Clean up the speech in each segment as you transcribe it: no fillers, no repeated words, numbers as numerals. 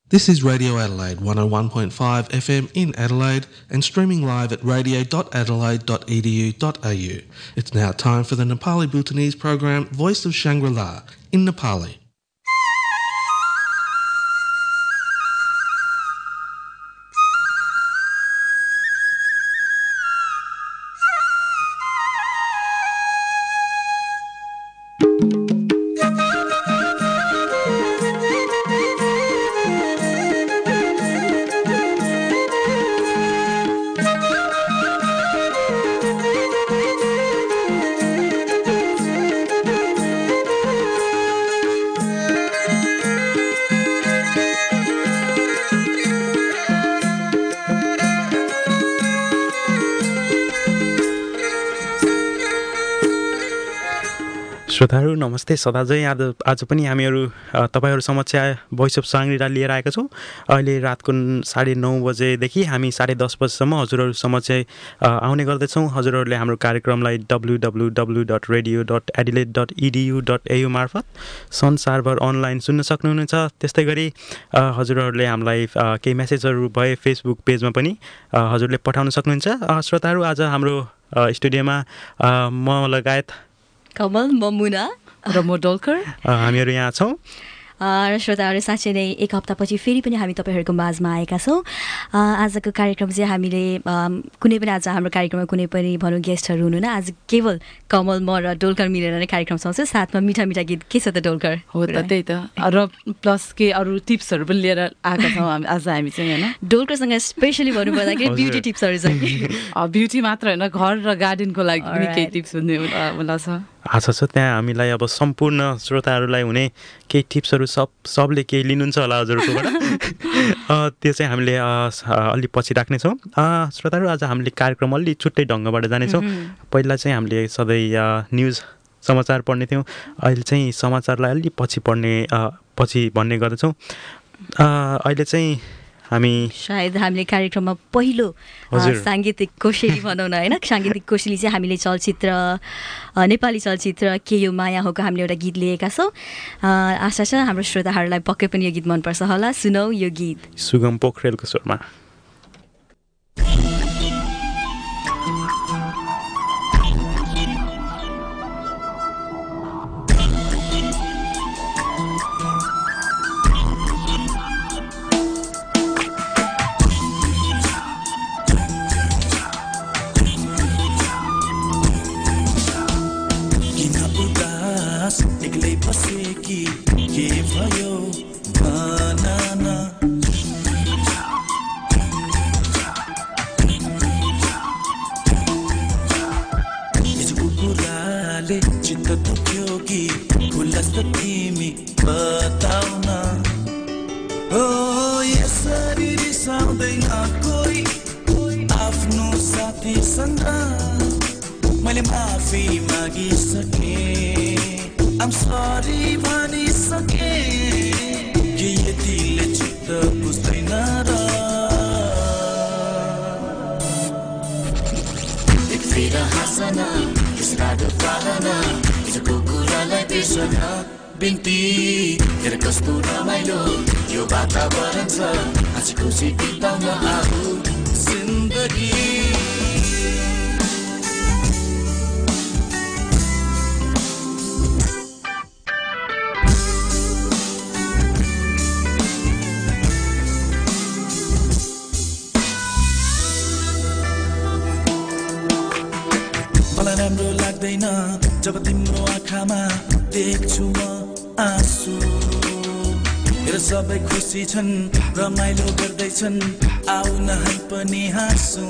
This is Radio Adelaide 101.5 FM in Adelaide and streaming live at radio.adelaide.edu.au. It's now time for the Nepali Bhutanese program Voice of Shangri-La in Nepali. श्रोताहरू नमस्ते सदाझै आज पनि हामीहरू तपाईहरु समक्ष voice of Shangri-La लिएर आएका छौं। अहिले रातको 9:30 बजेदेखि हामी 10:30 बजेसम्म हजुरहरु समक्ष आउने गर्दैछौं। हजुरहरुले हाम्रो कार्यक्रमलाई www.radio.adelaide.edu.au मार्फत संसारभर अनलाइन सुन्न सक्नुहुनेछ। त्यस्तै गरी हजुरहरुले हामीलाई केही मेसेजहरु भए फेसबुक पेजमा पनि हजुरले पठाउन सक्नुहुन्छ। श्रोताहरू आज हाम्रो स्टुडियोमा म लगायत कमल, मुना र म डोल्कर हामीहरू यहाँ छौं। र श्रोताहरू साँच्चै नै एक हप्तापछि फेरि पनि हामी तपाईहरुको माझमा आएका छौं। आजको कार्यक्रम चाहिँ हामीले कुनै पनि आज हाम्रो कार्यक्रममा कुनै पनि भनौं गेस्टहरु हुनुहुन्न। आज केवल कमल, म र डोल्कर मिलेर नै कार्यक्रम चलाउँछ। साथमा मिठा मिठा गीत के छ त डोल्कर? हो त त्यही त, र प्लस के अरु टिप्सहरु पनि लिएर आएका छौं आज हामी चाहिँ हैन। डोल्करसँग स्पेशली भन्नुपर्दाखेरि ब्युटी टिप्सहरु छ कि ब्युटी मात्र हैन, घर र गार्डनको लागि पनि केही टिप्स हुने होला छ। आशा छ त्यहाँ हामीलाई अब सम्पूर्ण श्रोताहरूलाई हुने केही टिप्सहरु सबले केही लिनुहुन्छ होला हजुरकोबाट। त्यो चाहिँ हामीले अलि पछि राख्ने छौं। श्रोताहरू आज हामीले कार्यक्रम अलि छुट्टै ढंगबाट जाने छौं। पहिला चाहिँ हामीले सधैं न्यूज समाचार पढ्ने थियौं, अहिले चाहिँ समाचारलाई अलि पछि भन्ने गर्दछौं। अहिले चाहिँ हामी सायद हामीले कार्यक्रममा पहिलो सांगीतिक कोसेली भनौं न हैन, सांगीतिक कोसेली चाहिँ हामीले चलचित्र नेपाली चलचित्र के यो माया होको हामीले एउटा गीत लिएका छौं। आशा छ हाम्रो श्रोताहरूलाई पक्कै पनि यो गीत मनपर्छ होला। सुनौ यो गीत सुगम पोखरेलको स्वरमा। मैले माफी मागिसके, I'm sorry भनिसके, के यतिले चित्त बुझ्दैन र? एक फेर हाँसन, त्यसराको पालन, हिजोको कुरालाई बिर्सन, बिन्ती तेरो कस्तो रमाइलो यो वातावरण छ, हाँसी खुसी बिताउन आऊ जिन्दगी। राम्रो लाग्दैन जब तिम्रो आँखामा देख्छु म आँसु। मेरो सबै खुसी छन्, रमाइलो गर्दैछन्, आउ न हामी पनि हाँसौँ।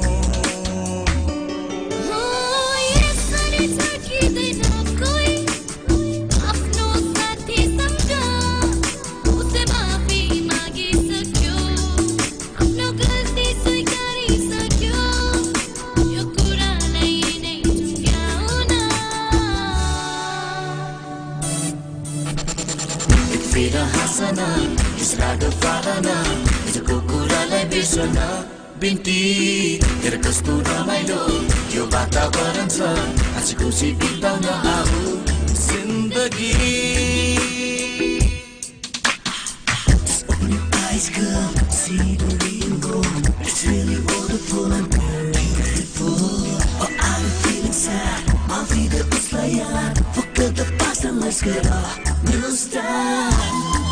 त्यसराको पालन, हिजोको कुरालाई बिर्सन, बिन्ती तेरो कस्तो रमाइलो यो वातावरण छ, हाँसी खुसी बिताउन आऊ जिन्दगी। Just open your eyes high school, see the rainbow. It's really wonderful and beautiful. Oh, I'm feeling sad. I'll be the Islayan. Forget the past and let's get a new start.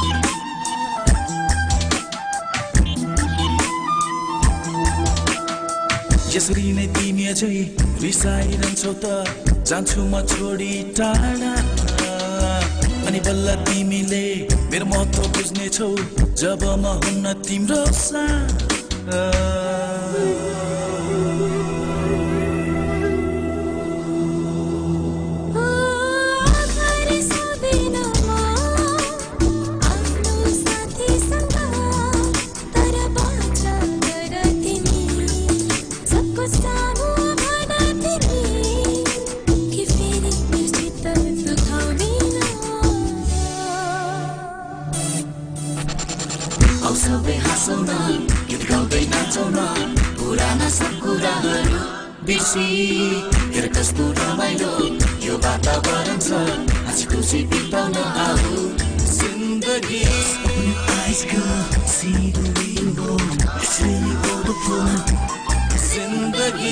यसरी नै तिमी अझै रिसाइरहन्छौ त जान्छु म छोडी टाढा अनि बल्ल तिमीले मेरो महत्त्व बुझ्नेछौ जब म हुन्न तिम्रो साथ सबै हाँसौ न गीत गाउँदै नाचौ न पुराना सब कुराहरू बिर्सी हेर कस्तो रमाइलो यो वातावरण छ हाँसी खुसी बिताउन आऊ जिन्दगी Eyes go see the rainbow It's really wonderful जिन्दगी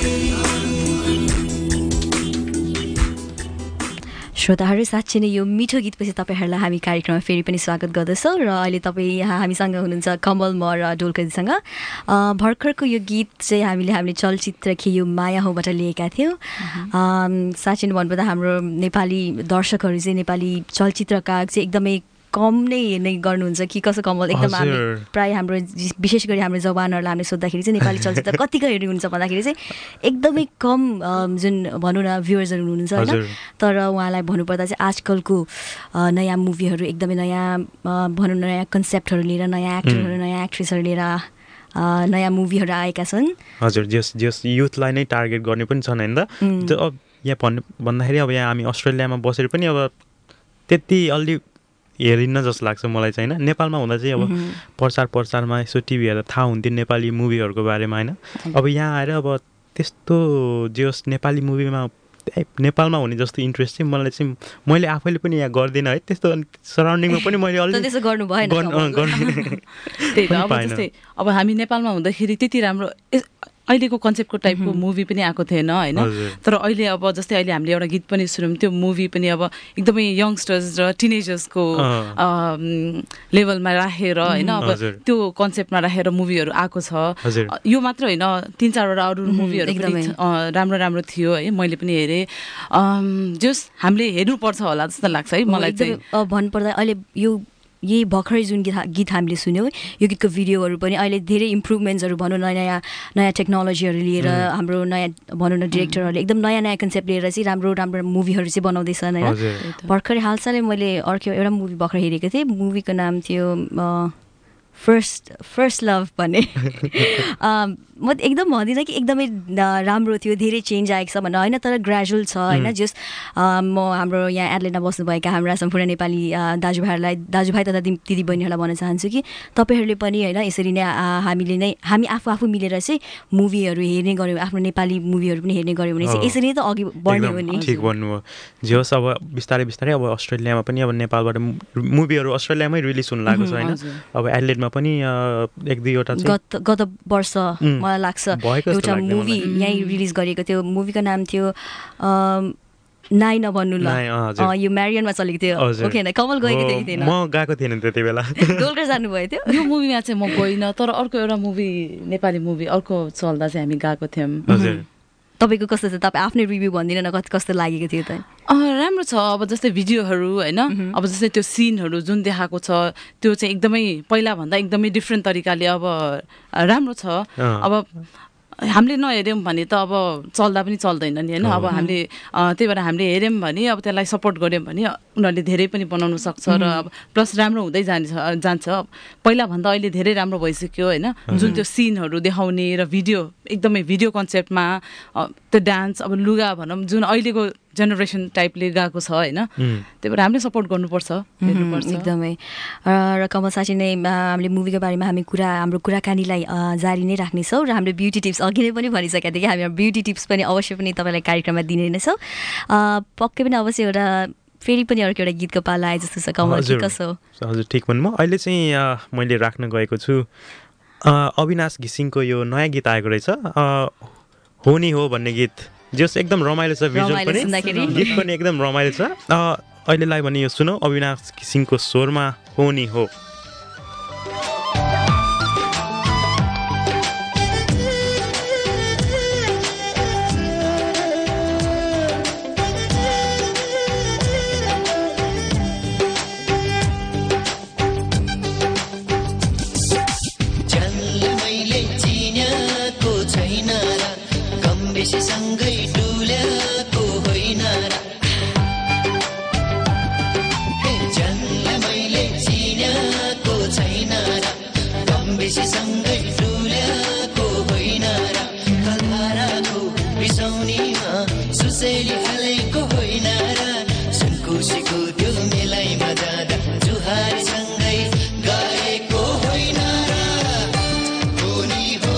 श्रोताहरू साँच्चै नै यो मिठो गीतपछि तपाईँहरूलाई हामी कार्यक्रममा फेरि पनि स्वागत गर्दछौँ र अहिले तपाईँ यहाँ हामीसँग हुनुहुन्छ कमल म र ढोलकजीसँग भर्खरको यो गीत चाहिँ हामीले चलचित्र के यो माया होबाट लिएका थियौँ साँच्चै नै भन्नुपर्दा हाम्रो नेपाली दर्शकहरू चाहिँ नेपाली चलचित्रका चाहिँ एकदमै कम नै हेर्ने गर्नुहुन्छ कि कसो कमल एकदम हामी प्रायः हाम्रो विशेष गरी हाम्रो जवानहरूलाई हामीले सोद्धाखेरि चाहिँ नेपाली चलचित्र कतिको हेर्नुहुन्छ भन्दाखेरि चाहिँ एकदमै कम जुन भनौँ न भ्युवर्सहरू हुनुहुन्छ होइन तर उहाँलाई भन्नुपर्दा चाहिँ आजकलको नयाँ मुभीहरू एकदमै नयाँ भनौँ न नयाँ कन्सेप्टहरू लिएर नयाँ एक्टरहरू नयाँ एक्ट्रेसहरू लिएर नयाँ मुभीहरू आएका छन् हजुर जस युथलाई नै टार्गेट गर्ने पनि छन् होइन त अब यहाँ भन्दाखेरि अब यहाँ हामी अस्ट्रेलियामा बसेर पनि अब त्यति अलि हेरिन्न जस्तो लाग्छ मलाई चाहिँ होइन नेपालमा हुँदा चाहिँ अब प्रचारमा यसो टिभी हेरेर थाहा हुन्थ्यो नेपाली मुभीहरूको बारेमा होइन अब यहाँ आएर अब त्यस्तो जे नेपाली मुभीमा नेपालमा हुने जस्तो इन्ट्रेस्ट चाहिँ मलाई चाहिँ मैले आफैले पनि यहाँ गर्दिनँ है त्यस्तो सराउन्डिङमा पनि मैले अलि त्यसो गर्नु भएन त्यही त अब जस्तै अब हामी नेपालमा हुँदाखेरि त्यति राम्रो अहिलेको कन्सेप्टको टाइपको मुभी पनि आएको थिएन होइन तर अहिले अब जस्तै अहिले हामीले एउटा गीत पनि सुन्यौँ त्यो मुभी पनि अब एकदमै यङ्स्टर्स र टिनेजर्सको लेभलमा राखेर होइन अब त्यो कन्सेप्टमा राखेर मुभीहरू आएको छ यो मात्र होइन 3-4वटा अरू मुभीहरू पनि राम्रो राम्रो थियो है मैले पनि हेरेँ जस हामीले हेर्नुपर्छ होला जस्तो लाग्छ है मलाई चाहिँ भन्नुपर्दा अहिले यो यही भर्खरै जुन गीत हामीले सुन्यौँ यो गीतको भिडियोहरू पनि अहिले धेरै इम्प्रुभमेन्ट्सहरू भनौँ नयाँ टेक्नोलोजीहरू लिएर हाम्रो नयाँ भनौँ न डिरेक्टरहरूले एकदम नयाँ कन्सेप्ट लिएर चाहिँ राम्रो मुभीहरू चाहिँ बनाउँदैछन् होइन भर्खरै हालसालै मैले अर्को एउटा मुभी भर्खर हेरेको थिएँ मुभीको नाम थियो फर्स्ट लभ भन्ने म एकदम भन्दिनँ कि एकदमै राम्रो थियो धेरै चेन्ज आएको छ भनेर होइन तर ग्रेजुअल छ होइन जस म हाम्रो यहाँ एडलेटमा बस्नुभएका हाम्रा सम्पूर्ण नेपाली दाजुभाइ तथा दिदीबहिनीहरूलाई भन्न चाहन्छु कि तपाईँहरूले पनि होइन यसरी नै हामी आफू मिलेर चाहिँ मुभीहरू हेर्ने गऱ्यौँ आफ्नो नेपाली मुभीहरू पनि हेर्ने गऱ्यौँ भने चाहिँ यसरी नै त अघि बढ्ने हो नि ठिक भन्नुभयो जे होस् अब बिस्तारै अब अस्ट्रेलियामा पनि अब नेपालबाट मुभीहरू अस्ट्रेलियामै रिलिज हुन लागेको छ होइन अब एडलेटमा पनि 1-2वटा गत वर्ष मलाई लाग्छ एउटा मुभी यहीँ रिलिज गरेको थियो मुभीको नाम थियो नाइ नभन्नु ल यो म्यारियनमा चलेको थियो ओके होइन कमल गएको थिएन म गएको थिएन त्यति बेला ढोलकर जानुभएको थियो यो मुभीमा चाहिँ म गइनँ तर अर्को एउटा मुभी नेपाली मुभी अर्को चल्दा चाहिँ हामी गएको थियौँ तपाईँको कस्तो छ तपाईँ आफ्नै रिभ्यू भनिदिनु न कस्तो लागेको थियो त राम्रो छ अब जस्तै भिडियोहरू होइन अब जस्तै त्यो सिनहरू जुन देखाएको छ त्यो चाहिँ एकदमै पहिलाभन्दा एकदमै डिफ्रेन्ट तरिकाले अब राम्रो छ अब हामीले नहेऱ्यौँ भने त अब चल्दा पनि चल्दैन नि होइन अब हामीले त्यही भएर हामीले हेऱ्यौँ भने अब त्यसलाई सपोर्ट गऱ्यौँ भने उनीहरूले धेरै पनि बनाउनु सक्छ र अब प्लस राम्रो हुँदै जान्छ पहिलाभन्दा अहिले धेरै राम्रो भइसक्यो होइन जुन त्यो सिनहरू देखाउने र एकदमै भिडियो कन्सेप्टमा त्यो डान्स अब लुगा भनौँ जुन अहिलेको जेनेरेसन टाइपले गएको छ होइन त्यही भएर हामीले सपोर्ट गर्नुपर्छ एकदमै र कमल साँच्चै नै हामीले मुभीको बारेमा हाम्रो कुराकानीलाई जारी नै राख्नेछौँ र हाम्रो ब्युटी टिप्स अघि नै पनि भनिसकेका थियौँ कि हामी ब्युटी टिप्स पनि अवश्य पनि तपाईँलाई कार्यक्रममा दिने नै छौँ पक्कै पनि अवश्य एउटा फेरि पनि अर्को एउटा गीतको पाला आए जस्तो छ कमल, के कसो? हजुर ठिक भन्नुभयो। अहिले चाहिँ मैले राख्न गएको छु अविनाश घिसिङको यो नयाँ गीत आएको रहेछ, हो नि हो भन्ने गीत, जस एकदम रमाइलो छ, भिजुअल पनि गीत पनि एकदम रमाइलो छ। अहिलेलाई भने यो सुनौ अविनाश घिसिङको स्वरमा हो नि हो। सँगै डुल्याको होइन र जन्म मैले चिनेको छैन र कम बेसी सँगै डुल्याको होइन र कलधाराको बिसौनीमा सुसेली हालेको होइन र सुनकोसीको त्यो मेलाइमा जाँदा जुहारी सँगै गएको होइन र हो नि हो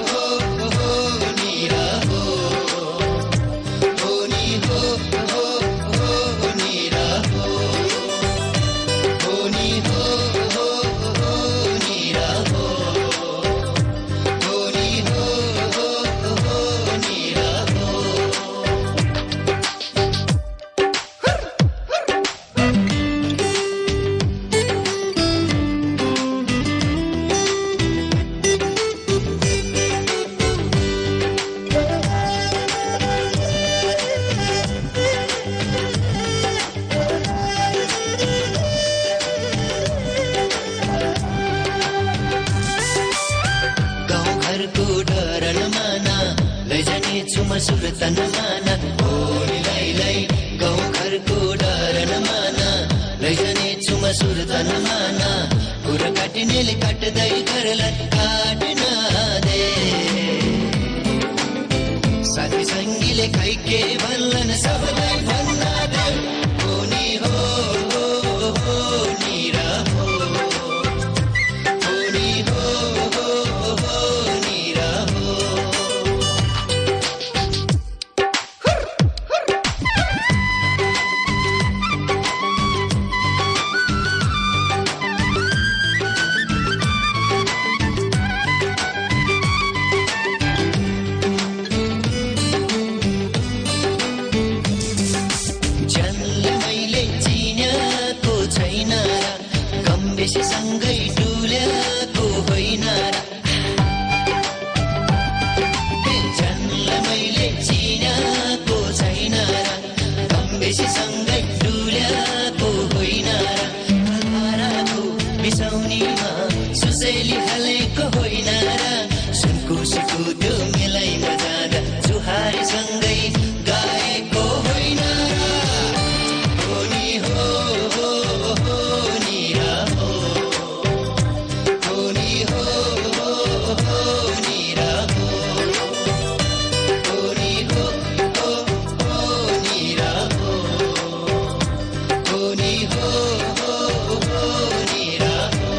सुरतन माना होलीलाई गाउँ घरको डर नमाना लैजाने छुमा सुरतन माना कुरा काटिनेले काट्दै घरलाई काट्न दे साथी सङ्गीले खै के भन्लन सबलाई भन्न दे हो नि हो नि र हो नि हो नि र हो। सँगै डुल्याको होइन र जन्म मैले चिनेको छैन र कम बेसी सँगै डुल्याको होइन र कलधाराको बिसौनीमा सुसेली हालेको होइन र सुनकोसीको त्यो मेलाइमा जाँदा जुहारी सँगै गाएको होइन र हो नि हो नि र हो नि हो नि र हो नि हो नि र हो नि हो नि र हो।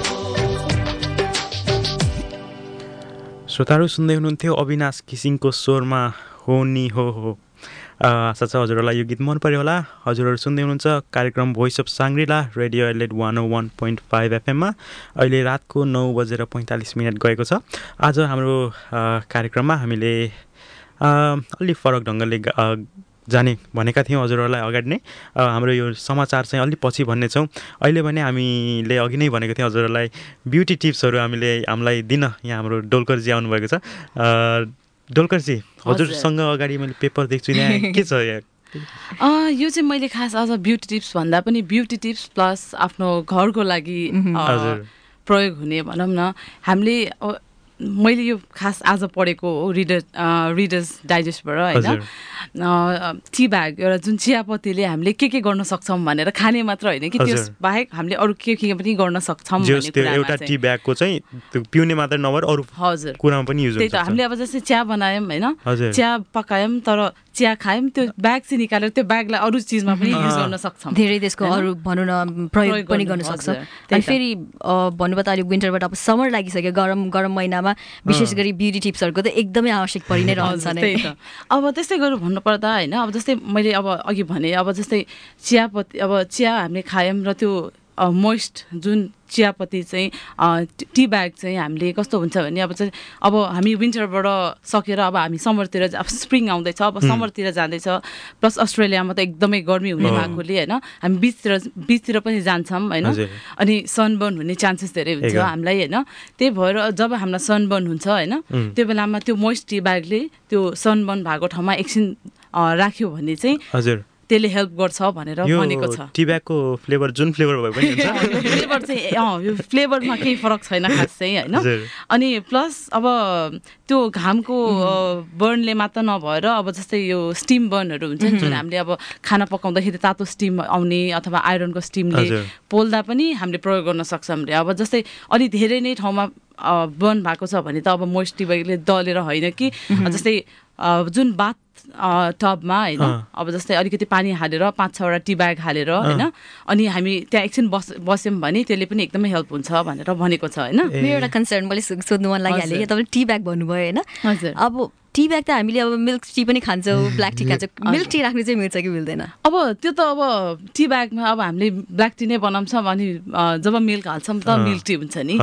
श्रोताहरू सुन्दै हुनुहुन्थ्यो अविनाश घिसिङको स्वरमा हो नि हो। आशा छ हजुरहरूलाई यो गीत मन पर्यो होला। हजुरहरू सुन्दै हुनुहुन्छ कार्यक्रम भोइस अफ साङ्ग्रिला रेडियो एलेट 101.5 एफएममा। अहिले रातको 9:45 गएको छ। आज हाम्रो कार्यक्रममा हामीले अलि फरक ढङ्गले जाने भनेका थियौँ हजुरहरूलाई अगाडि नै। हाम्रो यो समाचार चाहिँ अलि पछि भन्ने छौँ। अहिले भने हामीले अघि नै भनेको थियौँ हजुरहरूलाई ब्युटी टिप्सहरू हामीलाई दिन यहाँ हाम्रो डोलकरजी आउनुभएको छ। डोलकरजी हजुरसँग अगाडि मैले पेपर देख्छु यहाँ के छ यहाँ? यो चाहिँ मैले खास अझ ब्युटी टिप्स भन्दा पनि ब्युटी टिप्स प्लस आफ्नो घरको लागि प्रयोग हुने भनौँ न। हामीले मैले यो खास आज पढेको हो रिडर्स डाइजेस्टबाट होइन। टी ब्याग एउटा जुन चियापत्तीले हामीले के गर्न सक्छौँ भनेर खाने मात्र होइन कि त्यस बाहेक हामीले अरू के पनि गर्न सक्छौँ भन्ने कुरामा एउटा टी ब्यागको चाहिँ पिउने मात्र नभएर अरू हजुर कुरामा पनि युज हुन्छ। त्यही त हामीले अब जस्तै चिया बनायौँ होइन, चिया पकायौँ तर चिया खायौँ त्यो ब्याग चाहिँ निकालेर त्यो ब्यागलाई अरू चिजमा पनि युज गर्न सक्छौँ धेरै त्यसको अरू भनौँ न प्रयोग पनि गर्न सक्छ अनि फेरि भन्नुभयो त अहिले विन्टरबाट अब समर लागिसक्यो गरम महिनामा विशेष गरी ब्युटी टिप्सहरूको त एकदमै आवश्यक परि नै रहन्छ नै अब त्यस्तै गरेर भन्नुपर्दा होइन अब जस्तै मैले अब अघि भने अब जस्तै चियापत्ती अब चिया हामीले खायौँ र त्यो मोइस्ट जुन चियापत्ती चाहिँ टी ब्याग चाहिँ हामीले कस्तो हुन्छ भने अब हामी विन्टरबाट सकेर अब हामी समरतिर अब स्प्रिङ आउँदैछ अब समरतिर जाँदैछ प्लस अस्ट्रेलियामा त एकदमै गर्मी हुने भएकोले होइन हामी बिचतिर पनि जान्छौँ होइन अनि सनबर्न हुने चान्सेस धेरै हुन्छ हामीलाई होइन त्यही भएर जब हामीलाई सनबर्न हुन्छ होइन त्यो बेलामा त्यो मोइस्ट टी ब्यागले त्यो सनबर्न भएको ठाउँमा एकछिन राख्यो भने चाहिँ त्यसले हेल्प गर्छ भनेर भनेको छ टी ब्यागको फ्लेभर जुन फ्लेभर भए पनि हुन्छ फ्लेभर चाहिँ यो फ्लेभरमा केही फरक छैन खास चाहिँ होइन अनि प्लस अब त्यो घामको बर्नले मात्र नभएर अब जस्तै यो स्टिम बर्नहरू हुन्छ नि जुन हामीले अब खाना पकाउँदाखेरि तातो स्टिम आउने अथवा आइरनको स्टिमले पोल्दा पनि हामीले प्रयोग गर्न सक्छौँ रे अब जस्तै अलि धेरै नै ठाउँमा बर्न भएको छ भने त अब मोइस्ट टी ब्यागले दलेर होइन कि जस्तै जुन बाथ टबमा होइन अब जस्तै अलिकति पानी हालेर 5-6वटा टी ब्याग हालेर होइन अनि हामी त्यहाँ एकछिन बस्यौँ भने त्यसले पनि एकदमै हेल्प हुन्छ भनेर भनेको छ होइन मेरो एउटा कन्सर्न मैले सोध्नु मन लागिहाल्यो कि तपाईँले टी ब्याग भन्नुभयो होइन हजुर अब टी ब्याग त हामीले अब मिल्क टी पनि खान्छौँ ब्ल्याक टी खान्छौँ मिल्क टी राख्नु चाहिँ मिल्छ कि मिल्दैन अब त्यो त अब टी ब्यागमा अब हामीले ब्ल्याक टी नै बनाउँछौँ अनि जब मिल्क हाल्छौँ त मिल्क टी हुन्छ नि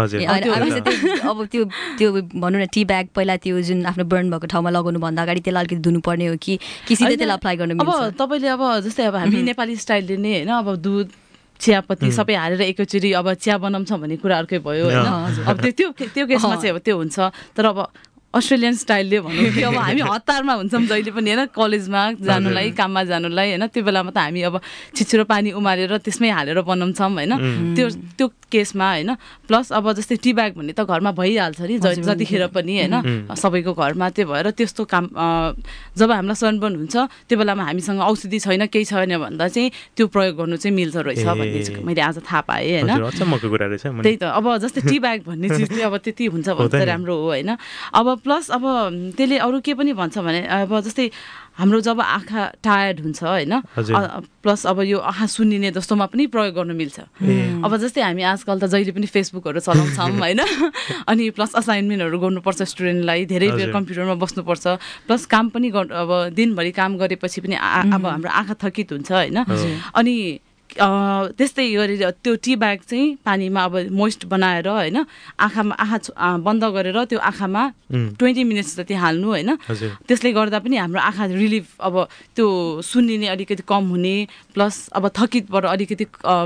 अब त्यो भनौँ न टी ब्याग पहिला त्यो जुन आफ्नो बर्न भएको ठाउँमा लगाउनु भन्दा अगाडि त्यसलाई अलिकति धुनुपर्ने हो कि सिधै त्यसलाई अप्लाई गर्नु मिल्छ अब तपाईँले अब जस्तै अब हामी नेपाली स्टाइलले नै होइन अब दुध चियापत्ती सबै हालेर एकैचोटि अब चिया बनाउँछौँ भन्ने कुरा अर्कै भयो होइन अब त्यो केसमा चाहिँ अब त्यो हुन्छ तर अब अस्ट्रेलियन स्टाइलले भनौँ कि अब हामी हतारमा हुन्छौँ जहिले पनि होइन कलेजमा जानुलाई काममा जानुलाई होइन त्यो बेलामा त हामी अब छिटो पानी उमालेर त्यसमै हालेर बनाउँछौँ होइन त्यो केसमा होइन प्लस अब जस्तै टी ब्याग भन्ने त घरमा भइहाल्छ नि जतिखेर पनि होइन सबैको घरमा त्यो भएर त्यस्तो काम जब हामीलाई सनबर्न हुन्छ त्यो बेलामा हामीसँग औषधि छैन केही छैन भन्दा चाहिँ त्यो प्रयोग गर्नु चाहिँ मिल्छ रहेछ भन्ने चाहिँ मैले आज थाहा पाएँ होइन त्यही त अब जस्तै टी ब्याग भन्ने चिज चाहिँ अब त्यति हुन्छ भने चाहिँ राम्रो हो होइन अब प्लस अब त्यसले अरू के पनि भन्छ भने अब जस्तै हाम्रो जब आँखा टायर्ड हुन्छ होइन प्लस अब यो आँखा सुन्निने जस्तोमा पनि प्रयोग गर्नु मिल्छ अब जस्तै हामी आजकल त जहिले पनि फेसबुकहरू चलाउँछौँ होइन अनि प्लस असाइनमेन्टहरू गर्नुपर्छ स्टुडेन्टलाई धेरै बेर कम्प्युटरमा बस्नुपर्छ प्लस काम पनि अब दिनभरि काम गरेपछि पनि अब हाम्रो आँखा थकित हुन्छ होइन अनि त्यस्तै गरेर त्यो टी ब्याग चाहिँ पानीमा अब मोइस्ट बनाएर होइन आँखा बन्द गरेर त्यो आँखामा 20 मिनट्स जति हाल्नु होइन त्यसले गर्दा पनि हाम्रो आँखा रिलिफ अब त्यो सुन्निने अलिकति कम हुने प्लस अब थकितबाट अलिकति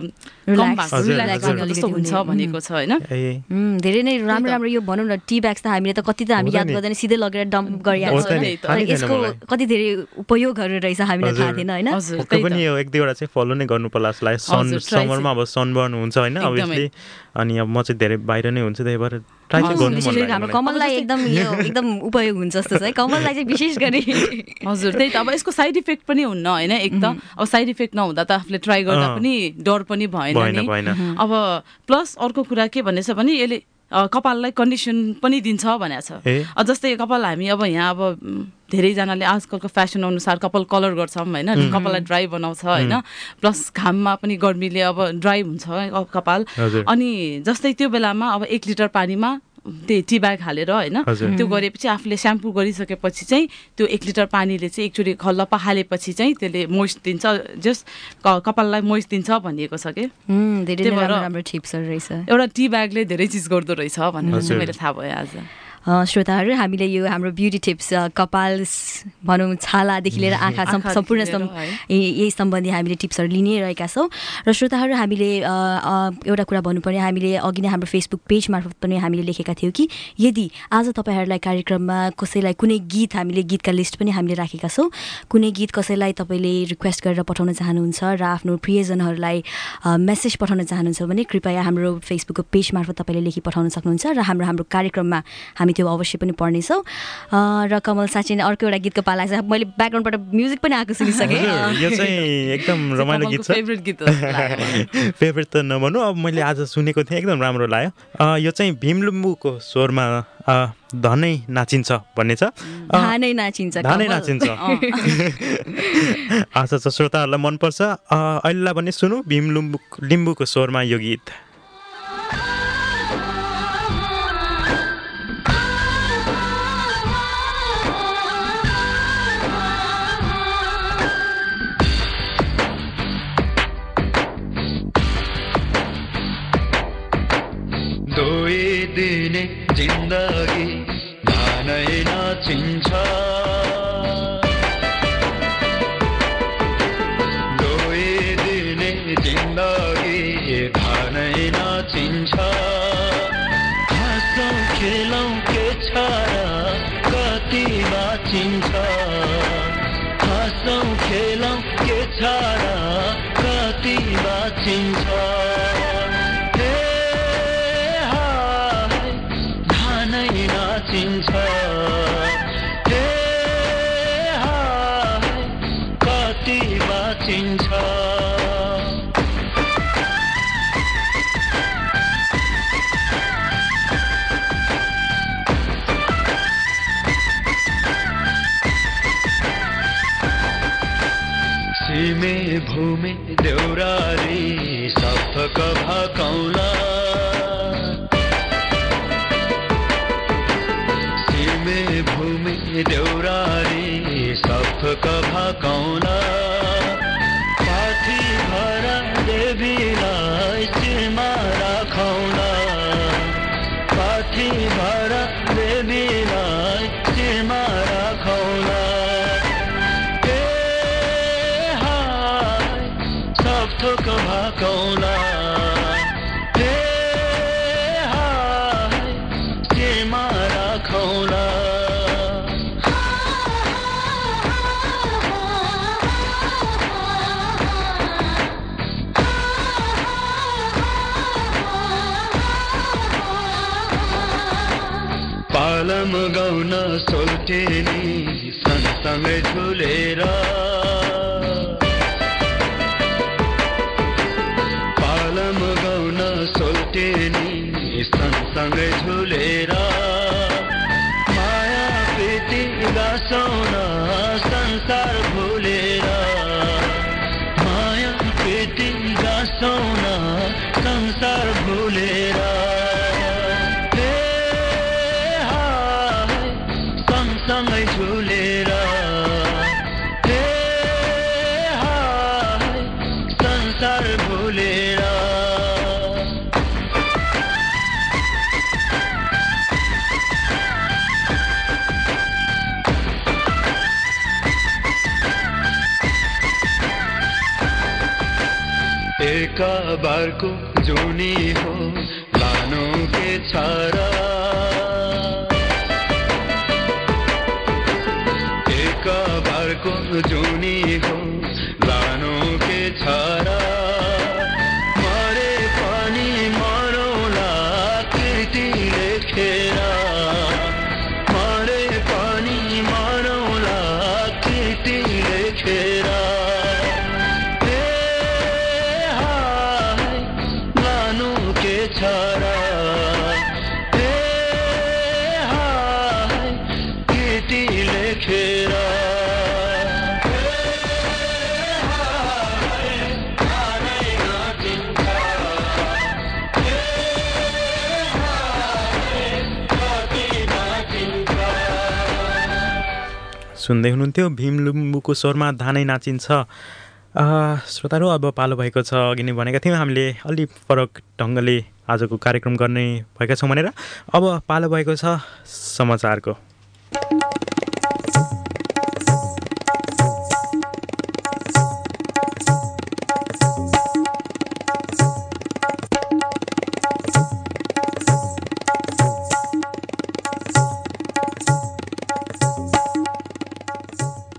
जस्तो हुन्छ भनेको छ होइन धेरै नै राम्रो राम्रो यो भनौँ न टी ब्याग्स त हामीले त कति त हामी याद गर्दैन सिधै लगेर डम्प गरिहाल्छ यसको कति धेरै उपयोगहरू रहेछ हामीलाई थाहा थिएन होइन पनि यो 1-2वटा चाहिँ फलो नै गर्नु पर्ला समरमा अब सनबर्न हुन्छ होइन अभियसली अनि अब म चाहिँ धेरै बाहिर नै हुन्छ त्यही भएर ट्राई चाहिँ गर्नु मन लाग्छ हाम्रो कमललाई एकदम उपयोग हुन्छ जस्तो छ है कमललाई चाहिँ विशेष गरी हजुर त्यही त अब यसको साइड इफेक्ट पनि हुन्न होइन एक त अब साइड इफेक्ट नहुँदा त आफूले ट्राई गर्दा पनि डर पनि भएन नि अब प्लस अर्को कुरा के भनेछ भने यसले कपाललाई कन्डिसन पनि दिन्छ भनेको छ जस्तै कपाल हामी अब यहाँ अब धेरैजनाले आजकलको फेसन अनुसार कपाल कलर गर्छौँ होइन कपाललाई ड्राई बनाउँछ होइन प्लस घाममा पनि गर्मीले अब ड्राई हुन्छ कपाल अनि जस्तै त्यो बेलामा अब 1 लिटर पानीमा त्यही टी ब्याग हालेर होइन त्यो गरेपछि आफूले स्याम्पू गरिसकेपछि चाहिँ त्यो 1 लिटर पानीले चाहिँ एकचोटि खल्लप्प हालेपछि चाहिँ त्यसले मोइस्ट दिन्छ जस्ट कपाललाई मोइस्ट दिन्छ भनिएको छ कि धेरै राम्रो टिप्सहरू रहेछ एउटा टी ब्यागले धेरै चिज गर्दो रहेछ भनेर चाहिँ मैले थाहा भयो आज श्रोताहरू हामीले यो हाम्रो ब्युटी टिप्स कपाल भनौँ छालादेखि लिएर आँखा सम्पूर्ण यही सम्बन्धी हामीले टिप्सहरू लिइ नै रहेका छौँ र श्रोताहरू हामीले एउटा कुरा भन्नुपर्ने हामीले अघि नै हाम्रो फेसबुक पेज मार्फत पनि हामीले लेखेका थियौँ कि यदि आज तपाईँहरूलाई कार्यक्रममा कसैलाई कुनै गीत हामीले गीतका लिस्ट पनि हामीले राखेका छौँ कुनै गीत कसैलाई तपाईँले रिक्वेस्ट गरेर पठाउन चाहनुहुन्छ र आफ्नो प्रियजनहरूलाई मेसेज पठाउन चाहनुहुन्छ भने कृपया हाम्रो फेसबुकको पेज मार्फत तपाईँले लेखी पठाउन सक्नुहुन्छ र हाम्रो कार्यक्रममा हामी त्यो अवश्य पनि पढ्नेछौँ। र कमल साँच्चै नै अर्को एउटा गीतको पाला छ। मैले ब्याकग्राउन्डबाट म्युजिक पनि आएको सुनिसकेँ। यो चाहिँ एकदम रमाइलो गीत छ। फेभरेट गीत फेभरेट त नभनौँ, अब मैले आज सुनेको थिएँ, एकदम राम्रो लाग्यो। यो चाहिँ भीमलुम्बुको स्वरमा धनै नाचिन्छ भन्ने छ। धानै नाचिन्छ आशा छ श्रोताहरूलाई मनपर्छ। अहिलेलाई भने सुनौ भीमलुम्बुको स्वरमा यो गीत। दिने जिन्दगी धानै नाचिन्छ, दिने जिन्दगी धानै नाचिन्छ। हाँसौँ खेलौँ के छ र कति बाँचिन्छ, हाँसौँ खेलौँ के छ र कति बाँचिन्छ। नाचिन्छ कति बाँचिन्छ। सिमे भूमि देउराली सप्तक भाकौला, देउराली सप्तक भाकौला। पाथी भर देवीलाई शिरमा राखौला, पाथी भर देवीलाई शिरमा राखौला। सप्तक भाकौला, शिरमा राखौला। पालम गाउन सोल्टेनी सँगसँगै झुलेर, पालम गाउन सोल्टेनी सँगसँगै झुलेर। माया प्रीति गाँसौन संसार भुलेर, माया प्रीति गाँसौन संसार भुलेर। सँगै झुलेर संसार भुलेर। एक बारको जुनी हो लानु के छ र, बारको जुनी हो लानु के छ र। मरे पनि मरौला कृति लेखेर, मरे पनि मरौला कृति लेखेर। लानु के छ र कृति लेखेर। सुन्दै हुनुहुन्थ्यो भीमलुम्बुको स्वरमा धानै नाचिन्छ। श्रोताहरू, अब पालो भएको छ, अघि नै भनेका थियौँ हामीले अलि फरक ढङ्गले आजको कार्यक्रम गर्ने भएका छौँ भनेर। अब पालो भएको छ समाचारको।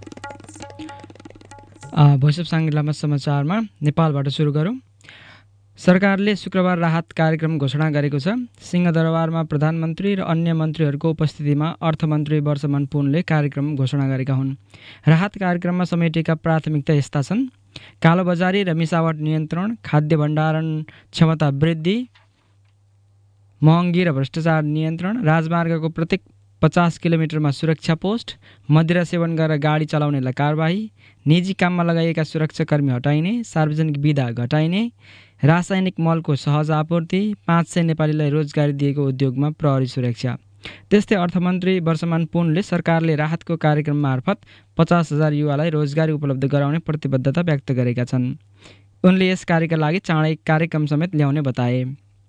भोइस अफ साङ्गेलामा समाचारमा नेपालबाट सुरु गरौँ। सरकारले शुक्रबार राहत कार्यक्रम घोषणा गरेको छ। सिंहदरबारमा प्रधानमन्त्री र अन्य मन्त्रीहरूको उपस्थितिमा अर्थमन्त्री वर्षमान पुनले कार्यक्रम घोषणा गरेका हुन्। राहत कार्यक्रममा समेटिएका प्राथमिकता यस्ता छन्: कालोबजारी र मिसावट नियन्त्रण, खाद्य भण्डारण क्षमता वृद्धि, महँगी र भ्रष्टाचार नियन्त्रण, राजमार्गको प्रत्येक 50 किलोमिटरमा सुरक्षा पोस्ट, मदिरा सेवन गरेर गाडी चलाउनेलाई कारबाही, निजी काममा लगाइएका सुरक्षाकर्मी हटाइने, सार्वजनिक विधा घटाइने, रासायनिक मलको सहज आपूर्ति, 500 नेपालीलाई रोजगारी दिएको उद्योगमा प्रहरी सुरक्षा। त्यस्तै अर्थमन्त्री वर्षमान पुनले सरकारले राहतको कार्यक्रम मार्फत 50,000 युवालाई रोजगारी उपलब्ध गराउने प्रतिबद्धता व्यक्त गरेका छन्। उनले यस कार्यका लागि चाँडै कार्यक्रम समेत ल्याउने बताए।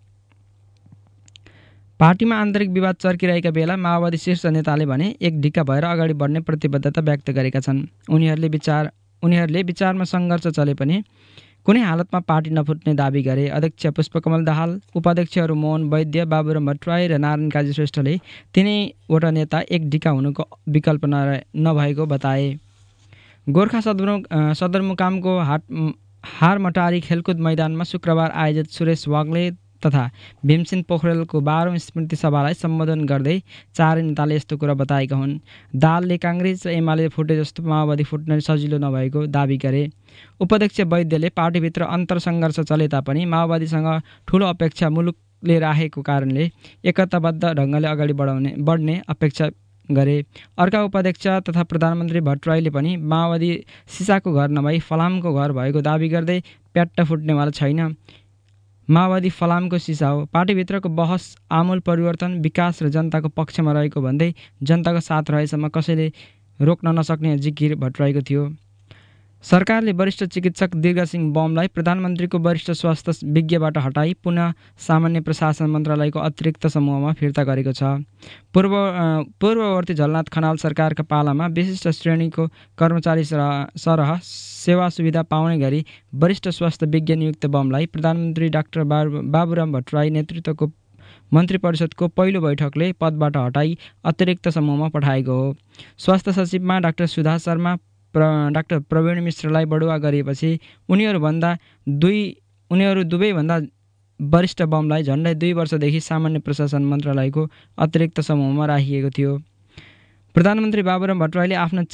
पार्टीमा आन्तरिक विवाद चर्किरहेका बेला माओवादी शीर्ष नेताले भने एक ढिक्का भएर अगाडि बढ्ने प्रतिबद्धता व्यक्त गरेका छन्। उनीहरूले विचारमा सङ्घर्ष चले पनि कुनै हालतमा पार्टी नफुट्ने दाबी गरे। अध्यक्ष पुष्पकमल दाहाल, उपाध्यक्षहरू मोहन वैद्य, बाबुराम भट्टराई र नारायण काजी श्रेष्ठले तिनैवटा नेता एक ढिक्का हुनुको विकल्प नभएको बताए। गोर्खा सदरमुकामको हारमटारी खेलकुद मैदानमा शुक्रबार आयोजित सुरेश वाग्ले तथा भीमसेन पोखरेलको 12औं स्मृति सभालाई सम्बोधन गर्दै चारै नेताले यस्तो कुरा बताएका हुन्। दाहालले काङ्ग्रेस र एमाले फुटे जस्तो माओवादी फुट्न सजिलो नभएको दाबी गरे। उपाध्यक्ष वैद्यले पार्टीभित्र अन्तर्सङ्घर्ष चले तापनि माओवादीसँग ठूलो अपेक्षा मुलुकले राखेको कारणले एकताबद्ध ढङ्गले अगाडि बढ्ने अपेक्षा गरे। अर्का उपाध्यक्ष तथा प्रधानमन्त्री भट्टराईले पनि माओवादी सिसाको घर नभई फलामको घर भएको दाबी गर्दै प्याट्ट फुट्नेवाला छैन, माओवादी फलामको सिसा हो। पार्टीभित्रको बहस आमूल परिवर्तन, विकास र जनताको पक्षमा रहेको भन्दै जनताको साथ रहेसम्म कसैले रोक्न नसक्ने जिकिर भट्टराईको थियो। सरकारले वरिष्ठ चिकित्सक दीर्घसिंह बमलाई प्रधानमन्त्रीको वरिष्ठ स्वास्थ्य विज्ञबाट हटाई पुनः सामान्य प्रशासन मन्त्रालयको अतिरिक्त समूहमा फिर्ता गरेको छ। पूर्ववर्ती झलनाथ खनाल सरकारका पालामा विशिष्ट श्रेणीको कर्मचारी सरह सेवा सुविधा पाउने गरी वरिष्ठ स्वास्थ्य विज्ञ नियुक्त बमलाई प्रधानमन्त्री डाक्टर बाबुराम भट्टराई नेतृत्वको मन्त्री परिषदको पहिलो बैठकले पदबाट हटाई अतिरिक्त समूहमा पठाएको हो। स्वास्थ्य सचिवमा डाक्टर सुधा शर्मा, डाक्टर प्रवीण मिश्रलाई बढुवा गरिएपछि उनीहरू दुवैभन्दा वरिष्ठ बमलाई झन्डै 2 वर्षदेखि सामान्य प्रशासन मन्त्रालयको अतिरिक्त समूहमा राखिएको थियो। प्रधानमन्त्री बाबुराम भट्टराईले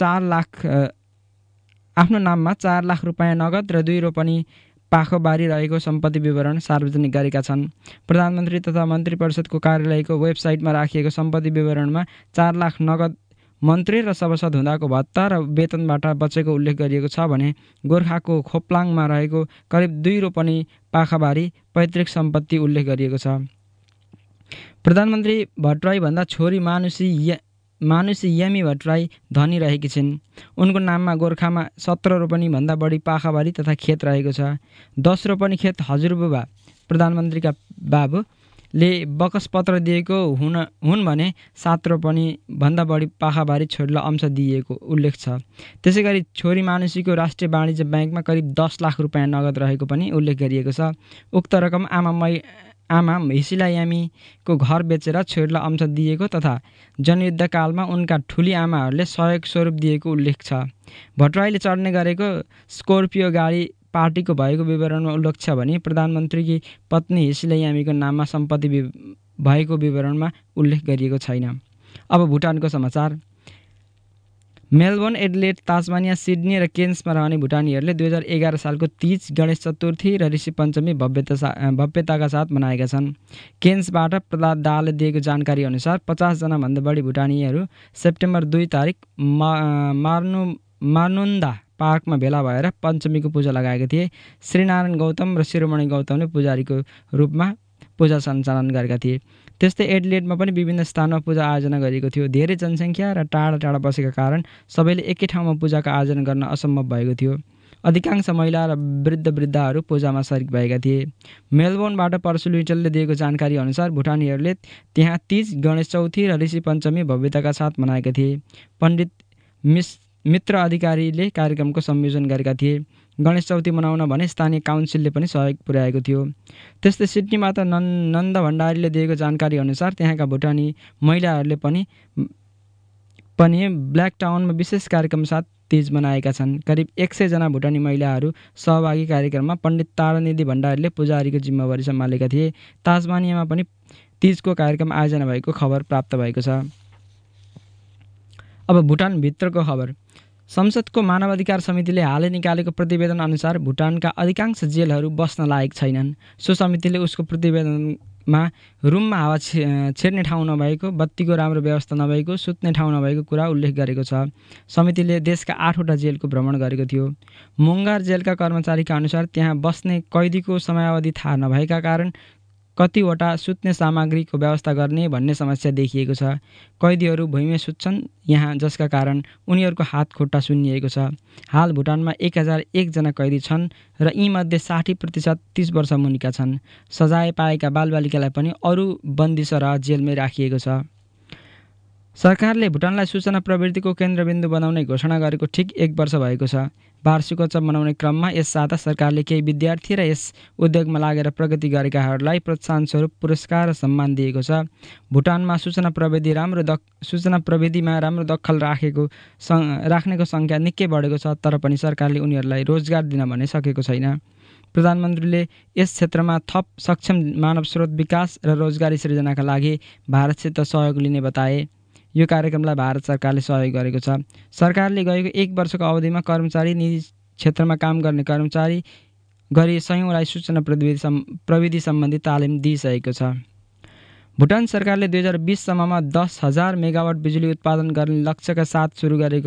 आफ्नो नाममा 4 लाख रुपियाँ नगद र 2 रोपनी पाखो बारी रहेको सम्पत्ति विवरण सार्वजनिक गरेका छन्। प्रधानमन्त्री तथा मन्त्री परिषदको कार्यालयको वेबसाइटमा राखिएको सम्पत्ति विवरणमा 4 लाख नगद मन्त्री र सभासद हुँदाको भत्ता र वेतनबाट बचेको उल्लेख गरिएको छ भने गोर्खाको खोप्लाङमा रहेको करिब 2 रोपनी पाखाबारी पैतृक सम्पत्ति उल्लेख गरिएको छ। प्रधानमन्त्री भट्टराईभन्दा छोरी मानुसी यामी भट्टराई धनी रहेकी छिन्। उनको नाममा गोर्खामा 17 रोपनीभन्दा बढी पाखाबारी तथा खेत रहेको छ। 10 रोपनी खेत हजुरबुबा प्रधानमन्त्रीका बाबुले बकस पत्र दिएको हुन् भने 7 रोपनीभन्दा बढी पाखाबारी छोरीलाई अंश दिएको उल्लेख छ। त्यसै गरी छोरी मानुसीको राष्ट्रिय वाणिज्य ब्याङ्कमा करिब 10 लाख रुपियाँ नगद रहेको पनि उल्लेख गरिएको छ। उक्त रकम आमा हिसिला यामीको घर बेचेर छोरीलाई अंश दिएको तथा जनयुद्धकालमा उनका ठुली आमाहरूले सहयोग स्वरूप दिएको उल्लेख छ। भट्टराईले चढ्ने गरेको स्कोर्पियो गाडी पार्टीको भएको विवरणमा उल्लेख छ भने प्रधानमन्त्रीकी पत्नी हिसिला यामीको नाममा सम्पत्ति भएको विवरणमा उल्लेख गरिएको छैन। अब भुटानको समाचार। मेलबोर्न, एडिलेड, तास्मानिया, सिडनी र केन्समा रहने भुटानीहरूले 2011 सालको तीज, गणेश चतुर्थी र ऋषि पञ्चमी भव्यताका साथ मनाएका छन्। केन्सबाट प्रहलाद दाहालले दिएको जानकारी अनुसार 50 जनाभन्दा बढी भुटानीहरू सेप्टेम्बर 2 तारिक मार्नुन्दा पार्कमा भेला भएर पञ्चमीको पूजा लगाएका थिए। श्रीनारायण गौतम र शिरोमणि गौतमले पुजारीको रूपमा पूजा सञ्चालन गरेका थिए। त्यस्तै एडिलेडमा पनि विभिन्न स्थानमा पूजा आयोजना गरिएको थियो। धेरै जनसङ्ख्या र टाढा टाढा बसेका कारण सबैले एकै ठाउँमा पूजाको आयोजना गर्न असम्भव भएको थियो। अधिकांश महिला र वृद्धहरू पूजामा सरिक भएका थिए। मेलबोर्नबाट परशु लुइटलले दिएको जानकारी अनुसार भुटानीहरूले त्यहाँ तीज, गणेश चौथी र ऋषि पञ्चमी भव्यताका साथ मनाएका थिए। पण्डित मित्र अधिकारीले कार्यक्रमको संयोजन गरेका थिए। गणेश चौथी मनाउन भने स्थानीय काउन्सिलले पनि सहयोग पुर्याएको थियो। त्यस्तै सिडनीबाट नन्द भण्डारीले दिएको जानकारी अनुसार त्यहाँका भुटानी महिलाहरूले पनि ब्ल्याक टाउनमा विशेष कार्यक्रम साथ तीज मनाएका छन्। करिब 100 जना भुटानी महिलाहरू सहभागी कार्यक्रममा पण्डित तारानिधि भण्डारीले पुजारीको जिम्मेवारी सम्हालेका थिए। तास्मानियामा पनि तीजको कार्यक्रम आयोजना भएको खबर प्राप्त भएको छ। अब भुटानभित्रको खबर। संसदको मानवाधिकार समितिले हालै निकालेको प्रतिवेदन अनुसार भुटानका अधिकांश जेलहरू बस्न लायक छैनन्। सो समितिले उसको प्रतिवेदनमा रुममा हावा छिर्ने ठाउँ नभएको, बत्तीको राम्रो व्यवस्था नभएको, सुत्ने ठाउँ नभएको कुरा उल्लेख गरेको छ। समितिले देशका 8वटा जेलको भ्रमण गरेको थियो। मुङ्गार जेलका कर्मचारीका अनुसार त्यहाँ बस्ने कैदीको समयावधि थाहा नभएका कारण कतिवटा सुत्ने सामग्रीको व्यवस्था गर्ने भन्ने समस्या देखिएको छ। कैदीहरू भुइँमै सुत्छन् यहाँ, जसका कारण उनीहरूको हात खुट्टा सुन्निएको छ। हाल भुटानमा 1001 जना कैदी छन् र यीमध्ये 60% 30 वर्ष मुनिका छन्। सजाय पाएका बालबालिकालाई पनि अरू बन्दी सरह जेलमै राखिएको छ। सरकारले भुटानलाई सूचना प्रविधिको केन्द्रबिन्दु बनाउने घोषणा गरेको ठिक 1 वर्ष भएको छ। वार्षिकोत्सव मनाउने क्रममा यस साता सरकारले केही विद्यार्थी र यस उद्योगमा लागेर प्रगति गरेकाहरूलाई प्रोत्साहन स्वरूप पुरस्कार र सम्मान दिएको छ। भुटानमा सूचना प्रविधिमा राम्रो दखल राख्नेको सङ्ख्या निकै बढेको छ, तर पनि सरकारले उनीहरूलाई रोजगार दिन भने सकेको छैन। प्रधानमन्त्रीले यस क्षेत्रमा थप सक्षम मानव स्रोत विकास र रोजगारी सृजनाका लागि भारतसित सहयोग लिने बताए। यो कार्यक्रमलाई भारत सरकारले सहयोग गरेको छ। सरकारले गएको 1 वर्षको अवधिमा कर्मचारी, निजी क्षेत्रमा काम गर्ने कर्मचारी गरी 100औँलाई सूचना प्रविधि सम्बन्धी तालिम दिइसकेको छ। भुटान सरकारले 2020 सम्ममा 10,000 मेगावाट बिजुली उत्पादन गर्ने लक्ष्यका साथ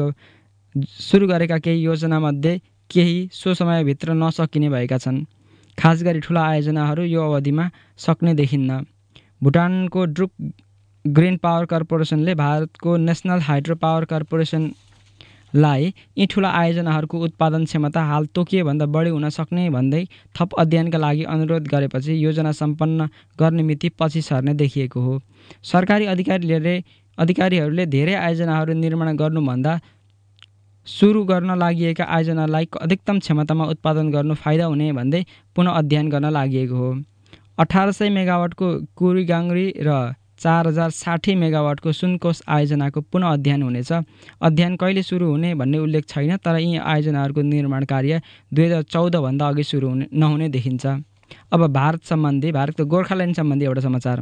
सुरु गरेका केही योजनामध्ये केही सो समयभित्र नसकिने भएका छन्। खास गरी ठुला आयोजनाहरू यो अवधिमा सक्ने देखिन्न। भुटानको ड्रुक ग्रिन पावर कर्पोरेसनले भारतको नेसनल हाइड्रो पावर कर्पोरेसनलाई यी ठुला आयोजनाहरूको उत्पादन क्षमता हाल तोकिएभन्दा बढी हुन सक्ने भन्दै थप अध्ययनका लागि अनुरोध गरेपछि योजना सम्पन्न गर्ने मिति पछि सर्ने देखिएको हो। सरकारी अधिकारीहरूले धेरै आयोजनाहरू निर्माण गर्नुभन्दा सुरु गर्न लागिएका आयोजनालाई अधिकतम क्षमतामा उत्पादन गर्नु फाइदा हुने भन्दै पुनः अध्ययन गर्न लागिएको हो। 1800 मेगावाटको कुरीगाङ्ग्री र 4060 मेगावाटको सुनकोश आयोजनाको पुनः अध्ययन हुनेछ। अध्ययन कहिले सुरु हुने भन्ने उल्लेख छैन, तर यी आयोजनाहरूको निर्माण कार्य 2014 भन्दा अघि सुरु नहुने देखिन्छ। अब भारतको गोर्खाल्यान्ड सम्बन्धी एउटा समाचार।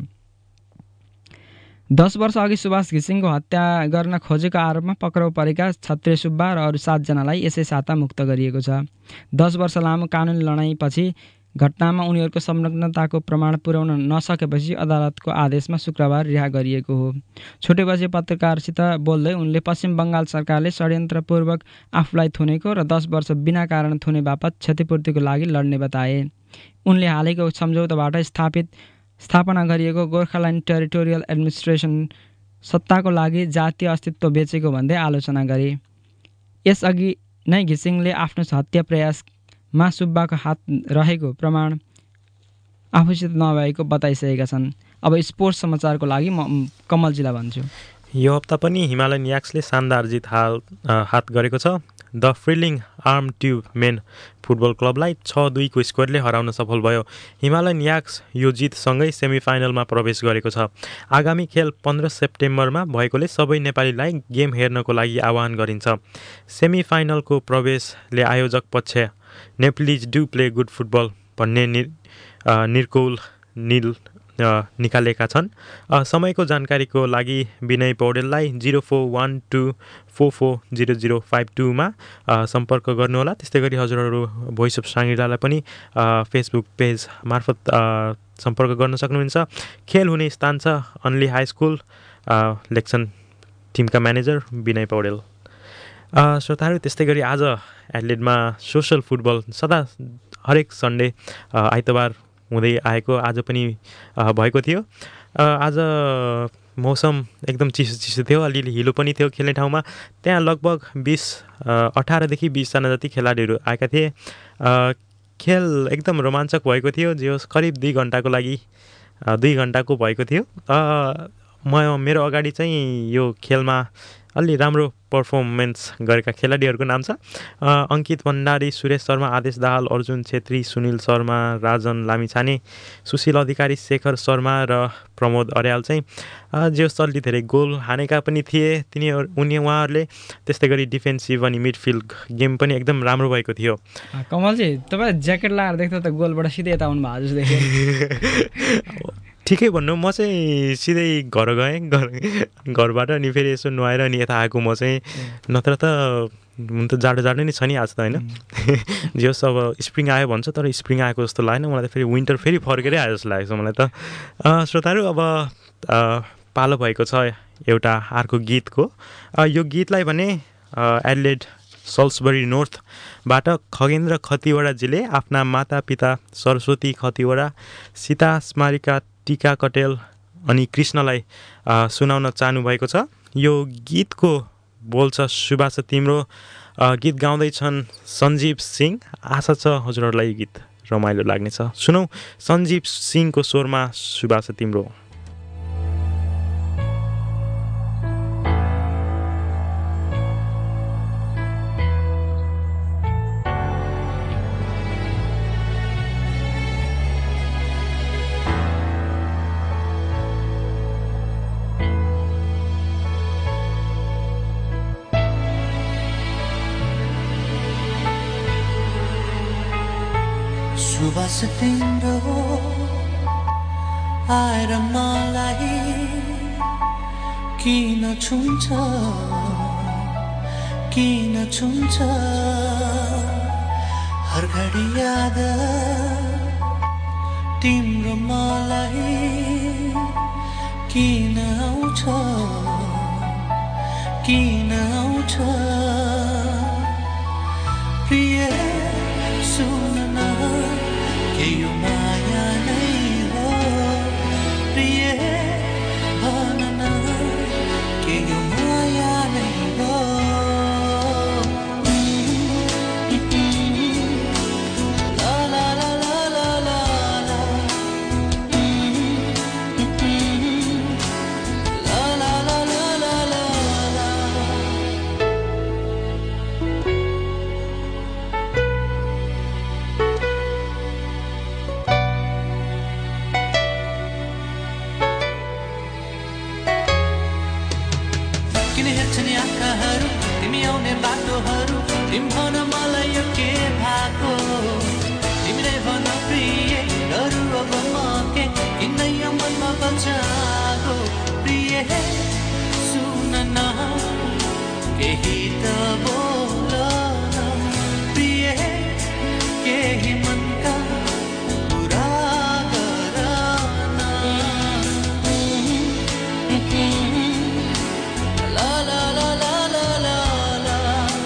10 वर्ष अघि सुभाष घिसिङको हत्या गर्न खोजेको आरोपमा पक्राउ परेका क्षत्रिय सुब्बा र अरू 7 जनालाई यसै साता मुक्त गरिएको छ। 10 वर्ष लामो कानुनी लडाईँपछि घटनामा उनीहरूको संलग्नताको प्रमाण पुर्याउन नसकेपछि अदालतको आदेशमा शुक्रबार रिहा गरिएको हो। छुटेपछि पत्रकारसित बोल्दै उनले पश्चिम बङ्गाल सरकारले षड्यन्त्रपूर्वक आफूलाई थुनेको र 10 वर्ष बिना कारण थुने बापत क्षतिपूर्तिको लागि लड्ने बताए। उनले हालैको सम्झौताबाट स्थापना गरिएको गोर्खाल्यान्ड टेरिटोरियल एडमिनिस्ट्रेसन सत्ताको लागि जातीय अस्तित्व बेचेको भन्दै आलोचना गरे। यसअघि नै घिसिङले आफ्नो हत्या प्रयासमा सुब्बाको हात रहेको प्रमाण आफूसित नभएको बताइसकेका छन्। अब स्पोर्ट्स समाचारको लागि म कमलजीलाई भन्छु। यो हप्ता पनि हिमालयन याक्सले शानदार जित हात गरेको छ। The Freeling Arm Tube Men football क्लबलाई 6-2 को स्कोरले हराउन सफल भयो। हिमालयन याक्स यो जितसँगै सेमिफाइनलमा प्रवेश गरेको छ। आगामी खेल 15 सेप्टेम्बरमा भएकोले सबै नेपालीलाई गेम हेर्नको लागि आह्वान गरिन्छ। सेमिफाइनलको प्रवेशले आयोजक पक्ष Nepalese do play good football भन्ने निर्कौल निकालेका छन्। समयको जानकारीको लागि विनय पौडेललाई 0412440052 मा सम्पर्क गर्नुहोला। त्यस्तै गरी हजुरहरू भोइस अफ साङ्ग्रिलालाई पनि फेसबुक पेज मार्फत सम्पर्क गर्न सक्नुहुन्छ। खेल हुने स्थान छ अन्ली हाई स्कुल, लेक्सन टिमका म्यानेजर विनय पौडेल। श्रोताहरू, त्यस्तै गरी आज एडलेडमा सोसल फुटबल सदा हरेक सन्डे आइतबार हुँदै आएको आज पनि भएको थियो। आज मौसम एकदम चिसो थियो, अलिअलि हिलो पनि थियो खेल्ने ठाउँमा। त्यहाँ लगभग 18 देखि 20 जना जति खेलाडीहरू आएका थिए। खेल एकदम रोमाञ्चक भएको थियो, जो करिब 2 घन्टाको लागि 2 घन्टाको भएको थियो। मेरो अगाडि चाहिँ यो खेलमा अलि राम्रो पर्फर्मेन्स गरेका खेलाडीहरूको नाम छ अङ्कित भण्डारी, सुरेश शर्मा, आदेश दाहाल, अर्जुन छेत्री, सुनिल शर्मा, राजन लामिछाने, सुशील अधिकारी, शेखर शर्मा र प्रमोद अर्याल चाहिँ जे होस् अलि धेरै गोल हानेका पनि थिए उहाँहरूले। त्यस्तै गरी डिफेन्सिभ अनि मिडफिल्ड गेम पनि एकदम राम्रो भएको थियो। कमलजी तपाईँ ज्याकेट लगाएर देख्दा त गोलबाट सिधै यता आउनु भएको जस्तो देखेँ। ठिकै भन्नु, म चाहिँ सिधै घर गएँ, घरबाट अनि फेरि यसो नुहाएर अनि यता आएको म चाहिँ, नत्र त हुन त जाडो नै छ नि आज त होइन। जे होस् अब स्प्रिङ आयो भन्छ तर स्प्रिङ आएको जस्तो लागेन मलाई त, फेरि विन्टर फेरि फर्केरै आयो जस्तो लागेको छ मलाई त। श्रोताहरू अब पालो भएको छ एउटा अर्को गीतको। यो गीतलाई भने एडलेड सल्सबरी नर्थबाट खगेन्द्र खतिवडाजीले आफ्ना मातापिता सरस्वती खतिवडा, सीता स्मारिका टिका कटेल अनि कृष्णलाई सुनाउन चाहनुभएको छ। यो गीतको बोल छ सुबास तिम्रो, गीत गाउँदैछन् सञ्जीव सिंह। आशा छ हजुरहरूलाई यो गीत रमाइलो लाग्नेछ। सुनौ सञ्जीव सिंहको स्वरमा सुबास तिम्रो। सुबास तिम्रो आएर मलाई किन छुन्छ हर घडी याद तिम्रो मलाई किन आउँछ प्रिय सुन न के यो माया नै हो, प्रिय भन न के यो माया नै हो। ला ला ला ला ला ला ला ला ला ला ला ला। तिमी आउने बाटोहरू तिमी भन मलाई यो के भएको, तिमीलाई भन प्रिय डरु अब म के किन यो मनमा बचाएको। प्रिय सुन न केही त बोल न, प्रिय केही मनका कुरा गर न। ला ला ला ला ला ला ला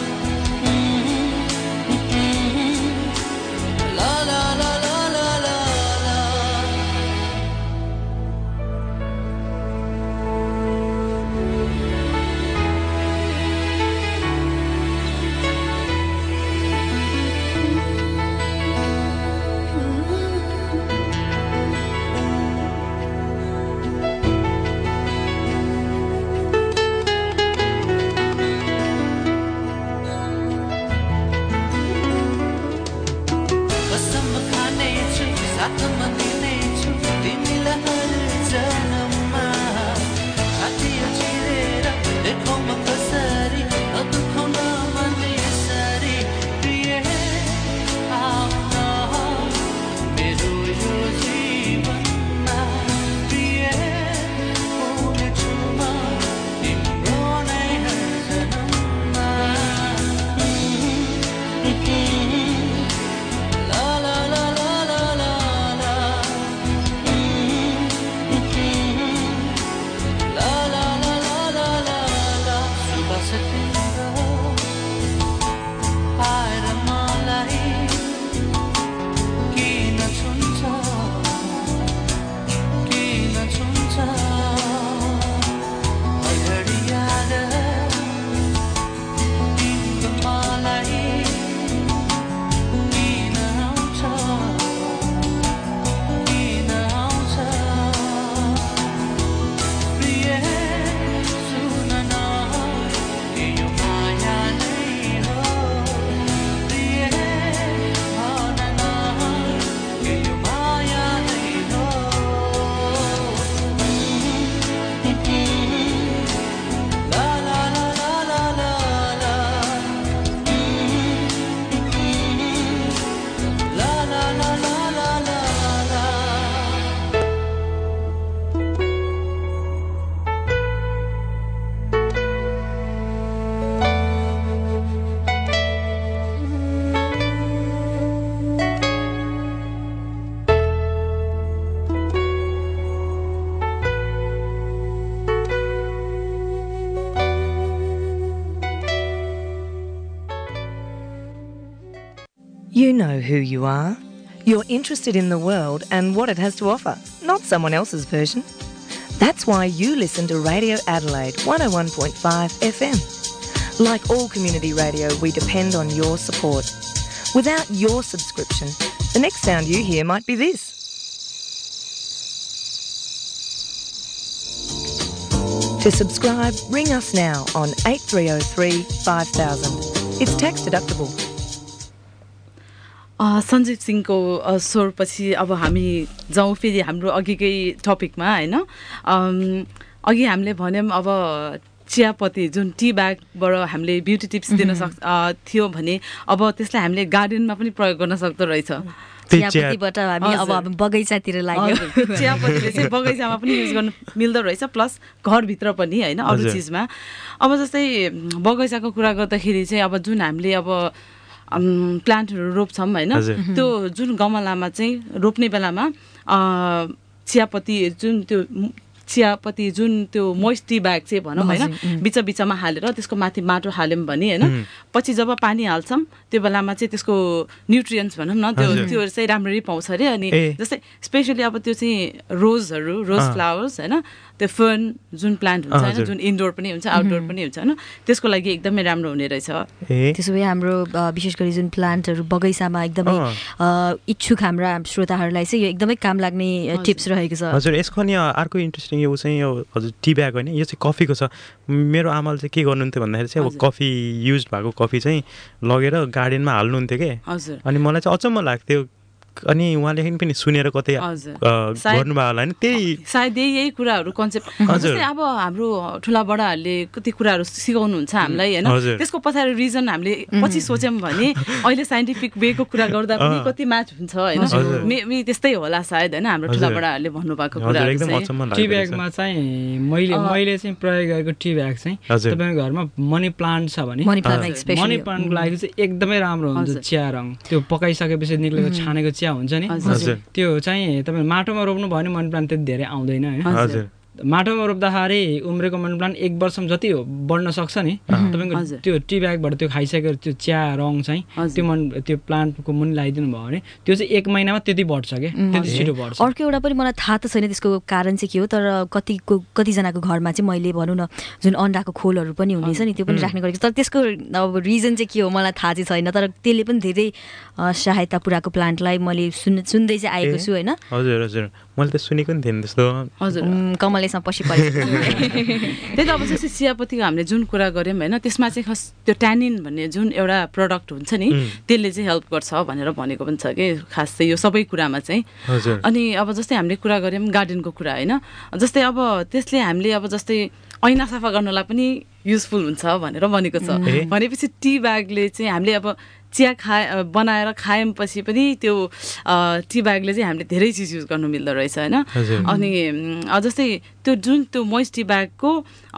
ला ला ला ला ला ला। You know who you are. You're interested in the world and what it has to offer, not someone else's version. That's why you listen to Radio Adelaide 101.5 FM. Like all community radio, we depend on your support. Without your subscription, the next sound you hear might be this. To subscribe, ring us now on 8303 5000. It's tax deductible. Sanjeev सिंहको स्वरपछि अब हामी जाउँ फेरि हाम्रो अघिकै टपिकमा होइन अघि हामीले भन्यौँ अब चियापत्ती जुन टी ब्यागबाट हामीले ब्युटी टिप्स दिन थियो भने अब त्यसलाई हामीले गार्डनमा पनि प्रयोग गर्न सक्दो रहेछ चियापत्तीबाट हामी अब बगैँचातिर लाग्यो चियापत्तीले चाहिँ बगैँचामा पनि युज गर्न मिल्दो रहेछ प्लस घरभित्र पनि होइन अरू चिजमा अब जस्तै बगैँचाको कुरा गर्दाखेरि चाहिँ अब जुन हामीले अब प्लान्टहरू रोप्छौँ होइन त्यो जुन गमलामा चाहिँ रोप्ने बेलामा चियापत्ती जुन त्यो मोइस्ट टी ब्याग चाहिँ भनौँ होइन बिचमा हालेर त्यसको माथि माटो हाल्यौँ भने होइन पछि जब पानी हाल्छौँ त्यो बेलामा चाहिँ त्यसको न्युट्रियन्ट्स भनौँ न त्यो चाहिँ राम्ररी पाउँछ अरे अनि जस्तै स्पेसली अब त्यो चाहिँ रोज फ्लावर्स होइन त्यो फर्न जुन प्लान्ट हुन्छ होइन जुन इन्डोर पनि हुन्छ आउटडोर पनि हुन्छ होइन त्यसको लागि एकदमै राम्रो हुने रहेछ त्यसो भए हाम्रो विशेष गरी जुन प्लान्टहरू बगैँचामा एकदमै इच्छुक हाम्रा श्रोताहरूलाई चाहिँ यो एकदमै काम लाग्ने टिप्स रहेको छ हजुर यसको अनि अर्को इन्ट्रेस्टिङ यो चाहिँ यो हजुर टी ब्याग होइन यो चाहिँ कफीको छ मेरो आमाले चाहिँ के गर्नुहुन्थ्यो भन्दाखेरि चाहिँ अब कफी युज भएको कफी चाहिँ लगेर गार्डनमा हाल्नुहुन्थ्यो कि अनि मलाई चाहिँ अचम्म लाग्थ्यो अनि उहाँले पनि सुनेर कतै गर्नुभयो होला नि त्यही सायद यही कुराहरू कन्सेप्ट जस्तै अब हाम्रो ठुला बडाहरूले कति कुराहरू सिकाउनुहुन्छ हामीलाई होइन त्यसको पछाडि रिजन हामीले पछि सोच्यौँ भने अहिले साइन्टिफिक वेको कुरा गर्दा पनि कति म्याच हुन्छ होइन मेबी त्यस्तै होला सायद होइन हाम्रो ठुला बडाहरूले भन्नुभएको कुराहरू टी ब्यागमा चाहिँ मैले चाहिँ प्रयोग गरेको टी ब्याग चाहिँ तपाईँको घरमा मनी प्लान्ट छ भने मनी प्लान्टको लागि चाहिँ एकदमै राम्रो हुन्छ चिया रङ त्यो पकाइसकेपछि निक्लेको छानेको चिया हुन्छ नि त्यो चाहिँ तपाईँ माटोमा रोप्नु भयो भने मनी प्लान्ट त्यति धेरै आउँदैन होइन माटोमा रोप्दाखेरि उम्रेको मनी प्लान्ट 1 वर्षमा जति हो बढ्न सक्छ नि तपाईँको त्यो टी ब्यागबाट त्यो खाइसकेर त्यो चिया रङ चाहिँ त्यो प्लान्टको मुनि लगाइदिनु भयो भने त्यो चाहिँ 1 महिनामा त्यति बढ्छ क्या त्यति छिटो बढ्छ अर्को एउटा पनि मलाई थाहा त छैन त्यसको कारण चाहिँ के हो तर कतिजनाको घरमा चाहिँ मैले भनौँ न जुन अन्डाको खोलहरू पनि हुनेछ नि त्यो पनि राख्ने गरेको तर त्यसको अब रिजन चाहिँ के हो मलाई थाहा चाहिँ छैन तर त्यसले पनि धेरै सहायता पुऱ्याएको प्लान्टलाई मैले सुन्दै चाहिँ आएको छु होइन हजुर हजुर मैले त सुनेको नि थिएन त्यस्तो हजुर कमलेसँग पछि त्यही त अब जस्तै चियापत्तीको हामीले जुन कुरा गऱ्यौँ होइन त्यसमा चाहिँ खास त्यो ट्यानिन भन्ने जुन एउटा प्रडक्ट हुन्छ नि त्यसले चाहिँ हेल्प गर्छ भनेर भनेको पनि छ कि खास चाहिँ यो सबै कुरामा चाहिँ अनि अब जस्तै हामीले कुरा गऱ्यौँ गार्डनको कुरा होइन जस्तै अब त्यसले हामीले अब जस्तै ऐना सफा गर्नलाई पनि युजफुल हुन्छ भनेर भनेको छ भनेपछि टी ब्यागले चाहिँ हामीले अब चिया बनाएर खाएपछि पनि त्यो टी ब्यागले चाहिँ हामीले धेरै चिज युज गर्नु मिल्दो रहेछ होइन अनि जस्तै त्यो मोइस्ट टी ब्यागको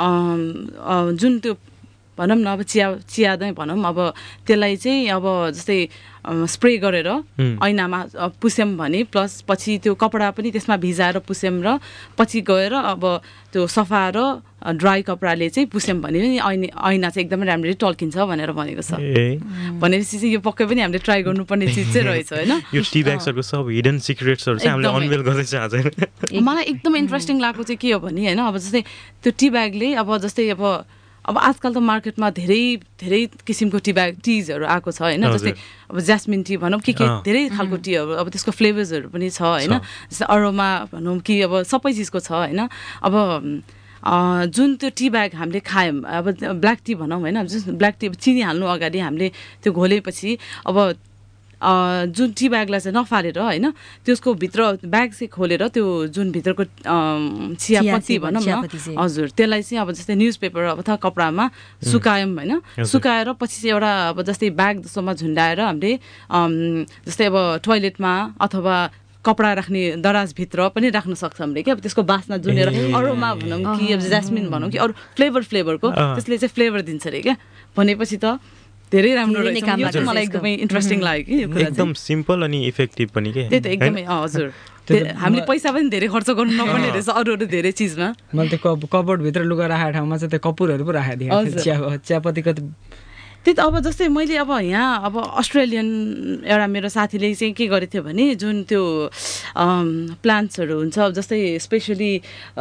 जुन त्यो भनौँ न अब चिया नै भनौँ अब त्यसलाई चाहिँ अब जस्तै स्प्रे गरेर ऐनामा पुस्यौँ भने प्लस पछि त्यो कपडा पनि त्यसमा भिजाएर पुस्यौँ र पछि गएर अब त्यो सफा र ड्राई कपडाले चाहिँ पुस्यौँ भने ऐना चाहिँ एकदमै राम्ररी टल्किन्छ भनेर भनेको छ भनेपछि चाहिँ यो पक्कै पनि हामीले ट्राई गर्नुपर्ने चिज चाहिँ रहेछ होइन यो टी ब्याग्सहरुको सब हिडन सिक्रेट्सहरु चाहिँ हामीले अनवेल गर्दैछ आज मलाई एकदम इन्ट्रेस्टिङ लागेको चाहिँ के हो भने होइन अब जस्तै त्यो टी ब्यागले अब जस्तै अब आजकल त मार्केटमा धेरै किसिमको टिजहरू आएको छ होइन जस्तै अब ज्यास्मिन टी भनौँ के धेरै खालको टीहरू अब त्यसको फ्लेभर्सहरू पनि छ होइन जस्तै अरोमा भनौँ कि अब सबै चिजको छ होइन अब जुन त्यो टी ब्याग हामीले खायौँ अब ब्ल्याक टी भनौँ होइन जुन ब्ल्याक टी चिनी हाल्नु अगाडि हामीले त्यो घोलेपछि अब जुन टी ब्यागलाई चाहिँ नफालेर होइन त्यसको भित्र ब्याग चाहिँ खोलेर त्यो जुन भित्रको चियापत्ती भनौँ न हजुर त्यसलाई चाहिँ अब जस्तै न्युज पेपर अथवा कपडामा सुकायौँ होइन सुकाएर पछि चाहिँ एउटा अब जस्तै ब्याग जस्तोमा झुन्डाएर हामीले जस्तै अब टोयलेटमा अथवा कपडा राख्ने दराजभित्र पनि राख्न सक्छौँ हामीले कि अब त्यसको बास्ना जुनेर अरोमा भनौँ कि अब ज्यास्मिन भनौँ कि अरू फ्लेभरको त्यसले चाहिँ फ्लेभर दिन्छ अरे क्या भनेपछि त धेरै राम्रो रहेछ यो चाहिँ मलाई एकदमै इन्ट्रेस्टिङ लाग्यो कि यो कुरा एकदम सिम्पल अनि इफेक्टिभ पनि के त्यही त एकदमै हजुर हामीले पैसा पनि धेरै खर्च गर्नु नपर्ने रहेछ अरू धेरै चिजमा मैले त्यो कपबोर्डभित्र लुगा राखेको ठाउँमा चाहिँ त्यो कपुरहरू पो राखेको थिएँ चियापत्तीको त्यही त अब जस्तै मैले अब यहाँ अब अस्ट्रेलियन एउटा मेरो साथीले चाहिँ के गरेको थियो भने जुन त्यो प्लान्ट्सहरू हुन्छ जस्तै स्पेसली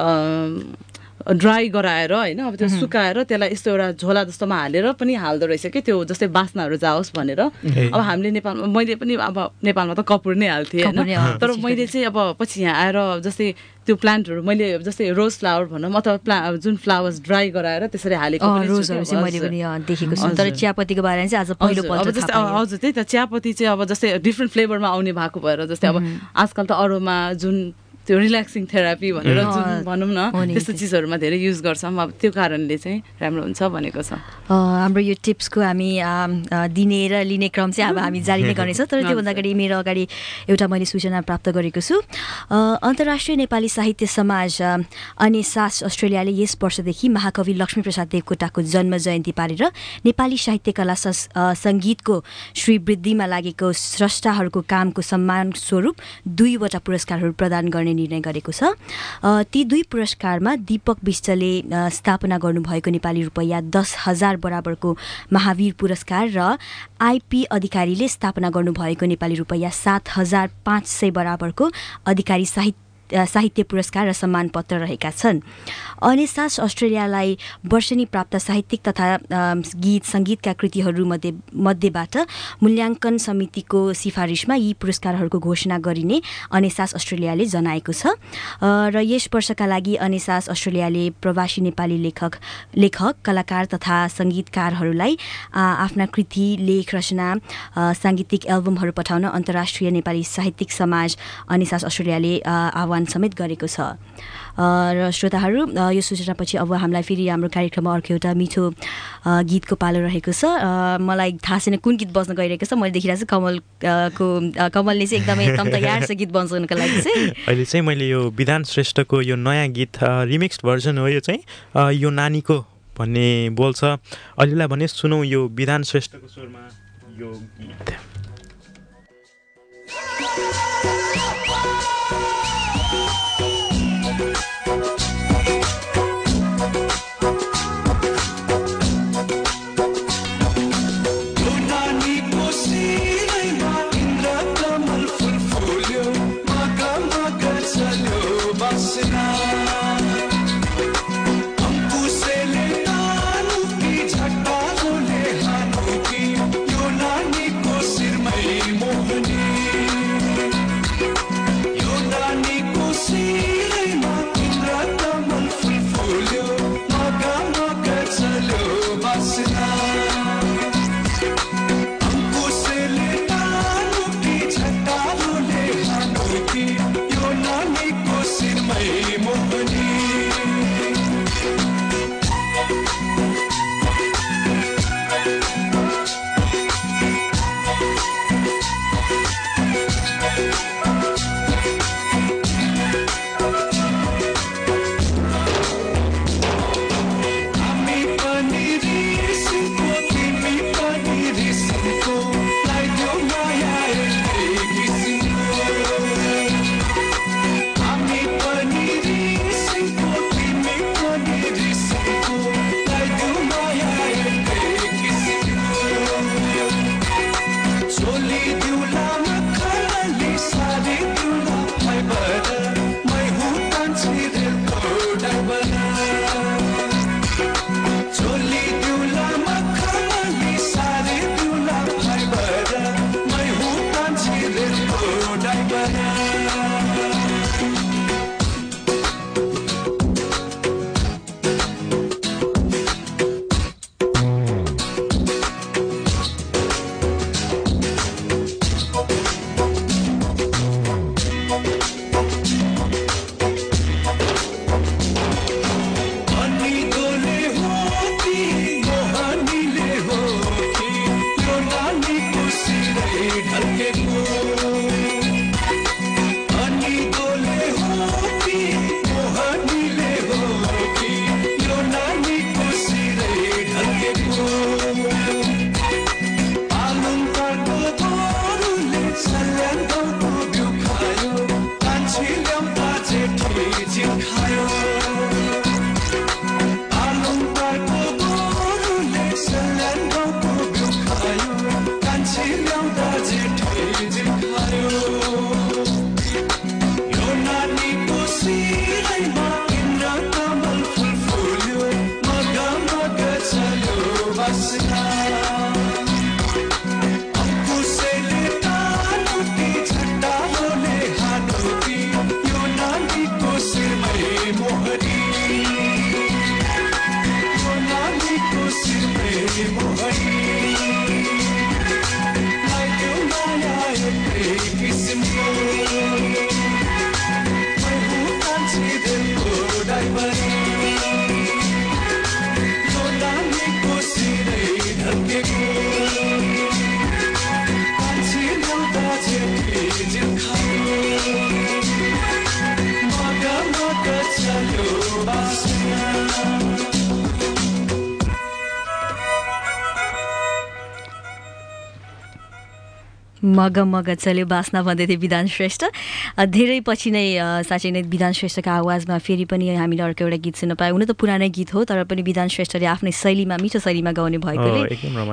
ड्राई गराएर होइन अब त्यो सुकाएर त्यसलाई यस्तो एउटा झोला जस्तोमा हालेर पनि हाल्दो रहेछ कि त्यो जस्तै बास्नाहरू जाओस् भनेर अब हामीले नेपालमा मैले पनि अब नेपालमा त कपुर नै हाल्थेँ होइन तर मैले चाहिँ अब पछि यहाँ आएर जस्तै त्यो प्लान्टहरू मैले जस्तै रोज फ्लावर भनौँ अथवा जुन फ्लावर्स ड्राई गराएर त्यसरी हालेको रोजहरू चाहिँ मैले पनि देखेको छु तर चियापत्तीको बारेमा चाहिँ आज पहिलोपल्ट जस्तै हजुर त्यही त चियापत्ती चाहिँ अब जस्तै डिफ्रेन्ट फ्लेभरमा आउने भएको भएर जस्तै अब आजकल त अरूमा जुन त्यो रिल्याक्सिङ थेरापी भनेर जुन भनौँ न त्यस्तो चिजहरूमा धेरै युज गर्छौँ अब त्यो कारणले चाहिँ राम्रो हुन्छ भनेको छ हाम्रो यो टिप्सको हामी दिने र लिने क्रम चाहिँ अब हामी जारी नै गर्नेछौँ तर त्योभन्दा अगाडि मेरो अगाडि एउटा मैले सूचना प्राप्त गरेको छु अन्तर्राष्ट्रिय नेपाली साहित्य समाज अनि सास अस्ट्रेलियाले यस वर्षदेखि महाकवि लक्ष्मीप्रसाद देवकोटाको जन्म जयन्ती पारेर नेपाली साहित्य कला सङ्गीतको श्रीवृद्धिमा लागेको स्रष्टाहरूको कामको सम्मान स्वरूप 2वटा पुरस्कारहरू प्रदान गर्ने निर्णय गरेको छ ती 2 पुरस्कारमा दीपक विष्टले स्थापना गर्नुभएको नेपाली रुपैयाँ 10,000 बराबरको महावीर पुरस्कार र आइपी अधिकारीले स्थापना गर्नुभएको नेपाली रुपैयाँ 7,500 बराबरको अधिकारी साहित्य पुरस्कार र सम्मान पत्र रहेका छन् अनेसास अस्ट्रेलियालाई वर्षेनी प्राप्त साहित्यिक तथा गीत सङ्गीतका कृतिहरू मध्येबाट मूल्याङ्कन समितिको सिफारिसमा यी पुरस्कारहरूको घोषणा गरिने अनेसास अस्ट्रेलियाले जनाएको छ र यस वर्षका लागि अनेसास अस्ट्रेलियाले प्रवासी नेपाली लेखक कलाकार तथा सङ्गीतकारहरूलाई आफ्ना कृति लेख रचना साङ्गीतिक एल्बमहरू पठाउन अन्तर्राष्ट्रिय नेपाली साहित्यिक समाज अनेसास अस्ट्रेलियाले आह्वान समेत गरेको छ र श्रोताहरू यो सूचनापछि अब हामीलाई फेरि हाम्रो कार्यक्रममा अर्को एउटा मिठो गीतको पालो रहेको छ मलाई थाहा छैन कुन गीत बज्न गइरहेको छ मैले देखिरहेको छु कमलले चाहिँ एकदमै एकदम तयार छ गीत बजाउनको लागि चाहिँ अहिले चाहिँ मैले यो विधान श्रेष्ठको यो नयाँ गीत रिमिक्स्ड भर्जन हो यो चाहिँ यो नानीको भन्ने बोल्छ अहिलेलाई भने सुनौँ यो विधान श्रेष्ठको स्वरमा यो गीत Yo मग मग चल्यो बास्ना भन्दै थिए विधान श्रेष्ठ। धेरै पछि नै साँच्चै नै विधान श्रेष्ठको आवाजमा फेरि पनि हामीले अर्को एउटा गीत सुन्न पायौँ। हुन त पुरानै गीत हो तर पनि विधान श्रेष्ठले आफ्नै शैलीमा मिठो शैलीमा गाउने भएकोले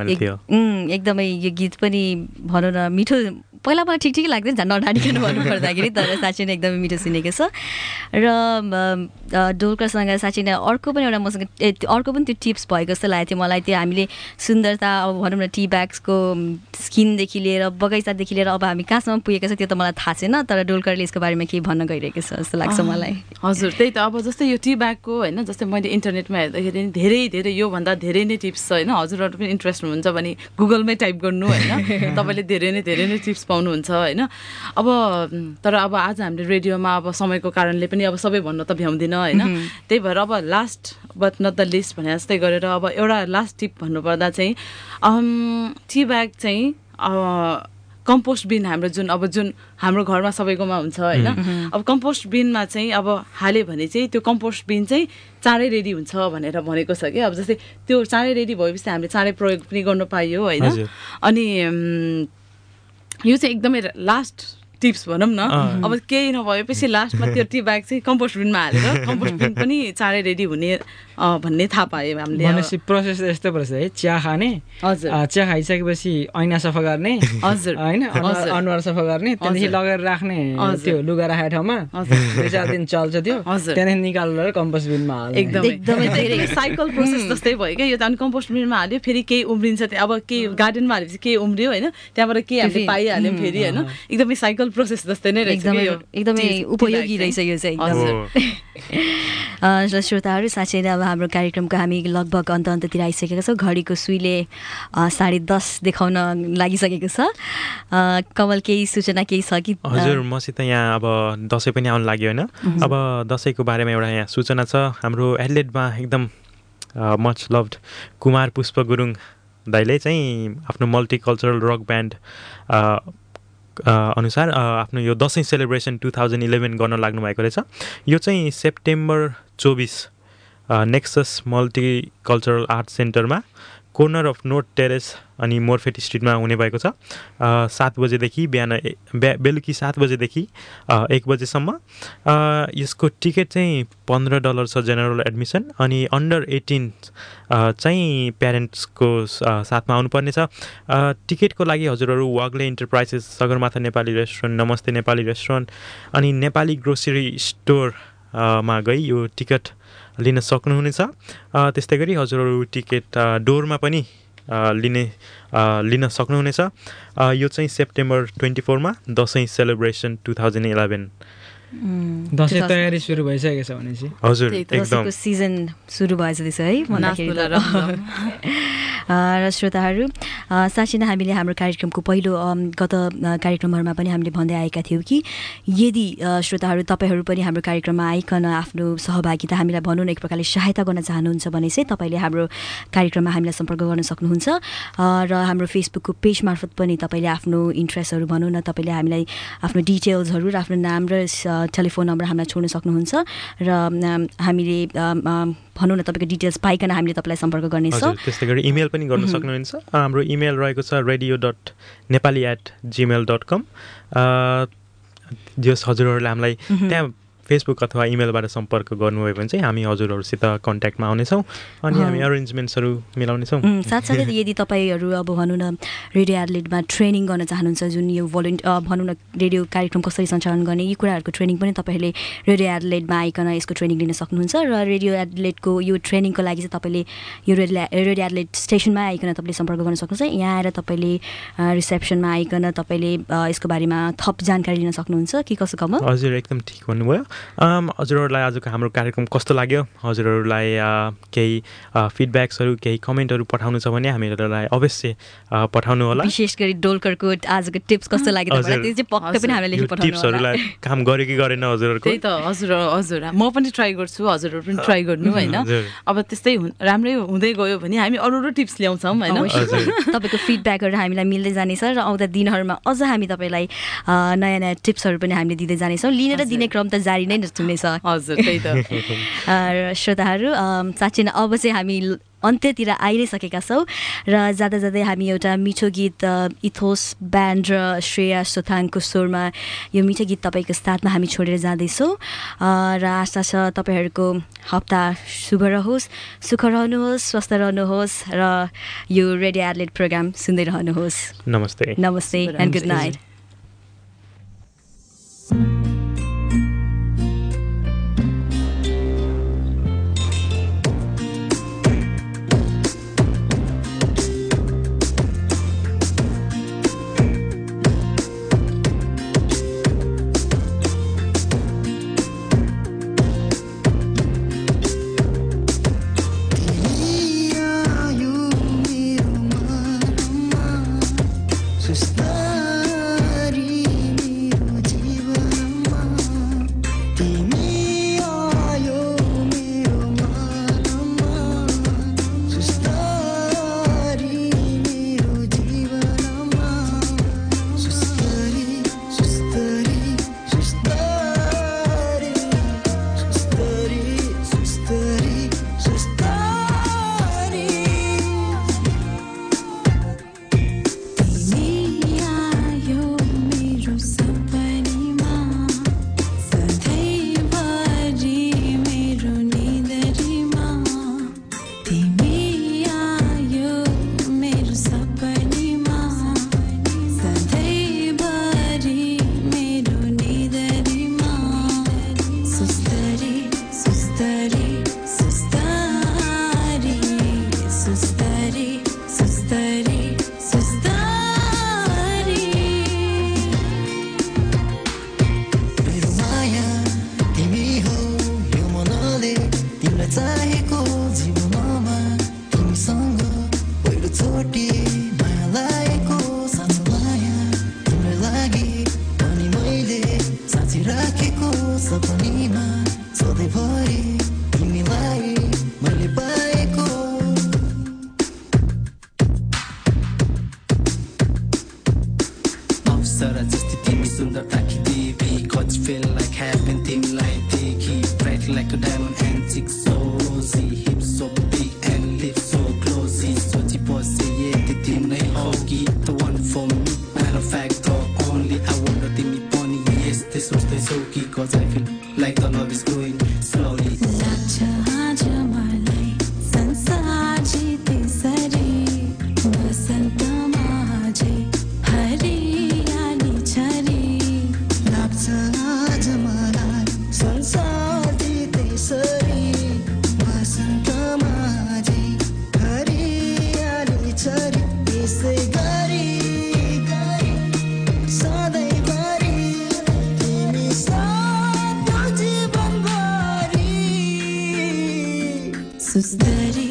एकदमै यो गीत पनि भनौँ न मिठो। पहिला मलाई ठिक लाग्दैन झन् नडाँडिकन भन्नुपर्दाखेरि तर साँच्चै नै एकदमै मिठो सुनेको छ। र डोलकरसँग साँच्चै नै अर्को पनि एउटा मसँग अर्को पनि त्यो टिप्स भएको जस्तो लागेको थियो मलाई। त्यो हामीले सुन्दरता अब भनौँ न टी ब्याग्सको स्किनदेखि लिएर बगैँचादेखि लिएर अब हामी कहाँसम्म पुगेको छ त्यो त मलाई थाहा छैन तर डोलकरले यसको बारेमा केही भन्न गइरहेको छ जस्तो लाग्छ मलाई। हजुर त्यही त अब जस्तै यो टी ब्यागको होइन जस्तै मैले इन्टरनेटमा हेर्दाखेरि धेरै योभन्दा धेरै नै टिप्स छ होइन। हजुरहरू पनि इन्ट्रेस्ट हुनुहुन्छ भने गुगलमै टाइप गर्नु होइन तपाईँले धेरै नै टिप्स पाउनुहुन्छ होइन। अब तर अब आज हामीले रेडियोमा अब समयको कारणले पनि अब सबै भन्न त भ्याउँदिनँ होइन। त्यही भएर अब last but not the list भने जस्तै गरेर अब एउटा लास्ट टिप भन्नुपर्दा चाहिँ टी ब्याग चाहिँ कम्पोस्ट बिन हाम्रो जुन हाम्रो घरमा सबैकोमा हुन्छ होइन। अब कम्पोस्ट बिनमा चाहिँ अब हाल्यो भने चाहिँ त्यो कम्पोस्ट बिन चाहिँ चाँडै रेडी हुन्छ भनेर भनेको छ कि। अब जस्तै त्यो चाँडै रेडी भएपछि हामीले चाँडै प्रयोग पनि गर्न पाइयो होइन। अनि यो चाहिँ एकदमै लास्ट टिप्स भनौँ न। अब केही नभएपछि लास्टमा त्यो टी ब्याग चाहिँ कम्पोस्ट बिनमा हालेर कम्पोस्ट बिन पनि चाँडै रेडी हुने भन्ने थाहा पायौँ हामीले। भनेपछि प्रोसेस यस्तो पर्छ है चिया खाने चिया खाइसकेपछि ऐना सफा गर्ने हजुर होइन अनुहार सफा गर्ने त्यहाँदेखि लगेर राख्ने त्यो लुगा राखेको ठाउँमा 2-4 दिन चल्छ त्यो त्यहाँदेखि निकालेर कम्पोस्ट बिनमा हाल्ने। एकदमै साइकल प्रोसेस जस्तै भयो क्या यो त। अनि कम्पोस्ट बिनमा हाल्यो फेरि केही उम्रिन्छ अब केही गार्डनमा हालेपछि केही उम्रियो होइन त्यहाँबाट केही हामीले पाइहाल्यौँ फेरि होइन। एकदमै साइकल प्रोसेस जस्तै नै रहेछ एकदमै उपयोगी रहेछ यो चाहिँ एकदम। श्रोताहरू साँच्चै नै अब हाम्रो कार्यक्रमको हामी लगभग अन्ततिर आइसकेका छौँ। घडीको सुईले 10:30 देखाउन लागिसकेको छ। कमल केही सूचना केही छ कि? हजुर मसित यहाँ अब दसैँ पनि आउनु लाग्यो होइन। अब दसैँको बारेमा एउटा यहाँ सूचना छ। हाम्रो एडलेडमा एकदम मच लभड कुमार पुष्प गुरुङ दाइले चाहिँ आफ्नो मल्टिकल्चरल रक ब्यान्ड अनुसार आफ्नो यो दसैँ सेलिब्रेसन 2011 गर्न लाग्नु भएको रहेछ। यो चाहिँ सेप्टेम्बर 24 नेक्सस मल्टिकल्चरल आर्ट सेन्टरमा कोर्नर अफ नोर्थ टेरेस अनि मोरफेट स्ट्रिटमा हुने भएको छ। 7 बजेदेखि बेलुकी 7 बजेदेखि 1 बजेसम्म। यसको टिकट चाहिँ $15 छ जेनरल एडमिसन अनि अन्डर 18 चाहिँ प्यारेन्ट्सको साथमा आउनुपर्ने छ। टिकटको लागि हजुरहरू Wagle enterprises, Sagarmatha Nepali restaurant, Namaste Nepali restaurant अनि नेपाली ग्रोसरी स्टोरमा गई यो टिकट लिन सक्नुहुनेछ। त्यस्तै गरी हजुरहरू टिकट डोरमा पनि लिन सक्नुहुनेछ। यो चाहिँ सेप्टेम्बर 24 मा दसैँ सेलिब्रेसन 2011 दसैँ तयारी सुरु भइसकेको छ भनेपछि हजुर एकदम सिजन सुरु भएछ त्यसो है भन्दाखेरि। र श्रोताहरू साँच्चै नै हामीले हाम्रो कार्यक्रमको पहिलो गत कार्यक्रमहरूमा पनि हामीले भन्दै आएका थियौँ कि यदि श्रोताहरू तपाईँहरू पनि हाम्रो कार्यक्रममा आइकन आफ्नो सहभागिता हामीलाई भनौँ न एक प्रकारले सहायता गर्न चाहनुहुन्छ भने चाहिँ तपाईँले हाम्रो कार्यक्रममा हामीलाई सम्पर्क गर्न सक्नुहुन्छ। र हाम्रो फेसबुकको पेज मार्फत पनि तपाईँले आफ्नो इन्ट्रेस्टहरू भनौँ न तपाईँले हामीलाई आफ्नो डिटेल्सहरू र आफ्नो नाम र टेलिफोन नम्बर हामीलाई छोड्न सक्नुहुन्छ र हामीले भनौँ न तपाईँको डिटेल्स पाइकन हामीले तपाईँलाई सम्पर्क गर्नेछौँ। त्यस्तै गरी इमेल पनि गर्न सक्नुहुन्छ। हाम्रो इमेल रहेको छ radio.nepali@gmail.com। जस हजुरहरूले हामीलाई त्यहाँ फेसबुक अथवा इमेलबाट सम्पर्क गर्नुभयो भने चाहिँ हामी हजुरहरूसित कन्ट्याक्टमा आउनेछौँ अनि हामी अरेन्जमेन्ट्सहरू मिलाउनेछौँ। साथसाथै यदि तपाईँहरू अब भनौँ न रेडियो एडलेडमा ट्रेनिङ गर्न चाहनुहुन्छ जुन यो भनौँ न रेडियो कार्यक्रम कसरी सञ्चालन गर्ने यी कुराहरूको ट्रेनिङ पनि तपाईँहरूले रेडियो एडलेडमा आइकन यसको ट्रेनिङ लिन सक्नुहुन्छ। र रेडियो एडलेडको यो ट्रेनिङको लागि चाहिँ तपाईँले यो रेडियो एडलेड स्टेसनमा आइकन तपाईँले सम्पर्क गर्न सक्नुहुन्छ। यहाँ आएर तपाईँले रिसेप्सनमा आइकन तपाईँले यसको बारेमा थप जानकारी लिन सक्नुहुन्छ कि कसो कम? हजुर एकदम ठिक भन्नुभयो। हजुरहरूलाई आजको हाम्रो कार्यक्रम कस्तो लाग्यो हजुरहरूलाई केही फिडब्याक्सहरू केही कमेन्टहरू पठाउनु छ भने हामीहरूलाई अवश्य पठाउनु होला विशेष गरी डोलकरको आजको टिप्स कस्तो लाग्यो तपाईँलाई त्यो चाहिँ पक्कै पनि हामीलाई लेखी पठाउनु होला टिप्सहरूलाई काम गर्यो कि गरेन हजुरहरूको त्यही त हजुर म पनि ट्राई गर्छु हजुरहरू पनि ट्राई गर्नु होइन अब त्यस्तै राम्रै हुँदै गयो भने हामी अरू टिप्स ल्याउँछौँ होइन तपाईँको फिडब्याकहरू हामीलाई मिल्दै जानेछ र आउँदा दिनहरूमा अझ हामी तपाईँलाई नयाँ नयाँ टिप्सहरू पनि हामीले दिँदै जानेछौँ लिने र दिने क्रम त जारी नै हुनेछ हजुर त्यही त श्रोताहरू साँच्चै नै अब चाहिँ हामी अन्त्यतिर आइसकेका छौँ र जाँदा जाँदै हामी एउटा मिठो गीत इथोस ब्यान्ड र श्रेया सोथाङको स्वरमा यो मिठो गीत तपाईँको साथमा हामी छोडेर जाँदैछौँ र आशा छ तपाईँहरूको हप्ता शुभ रहोस् सुख रहनुहोस् स्वस्थ रहनुहोस् र यो रेडियो एडलेट प्रोग्राम सुन्दै रहनुहोस् नमस्ते एन्ड गुड नाइट Susdari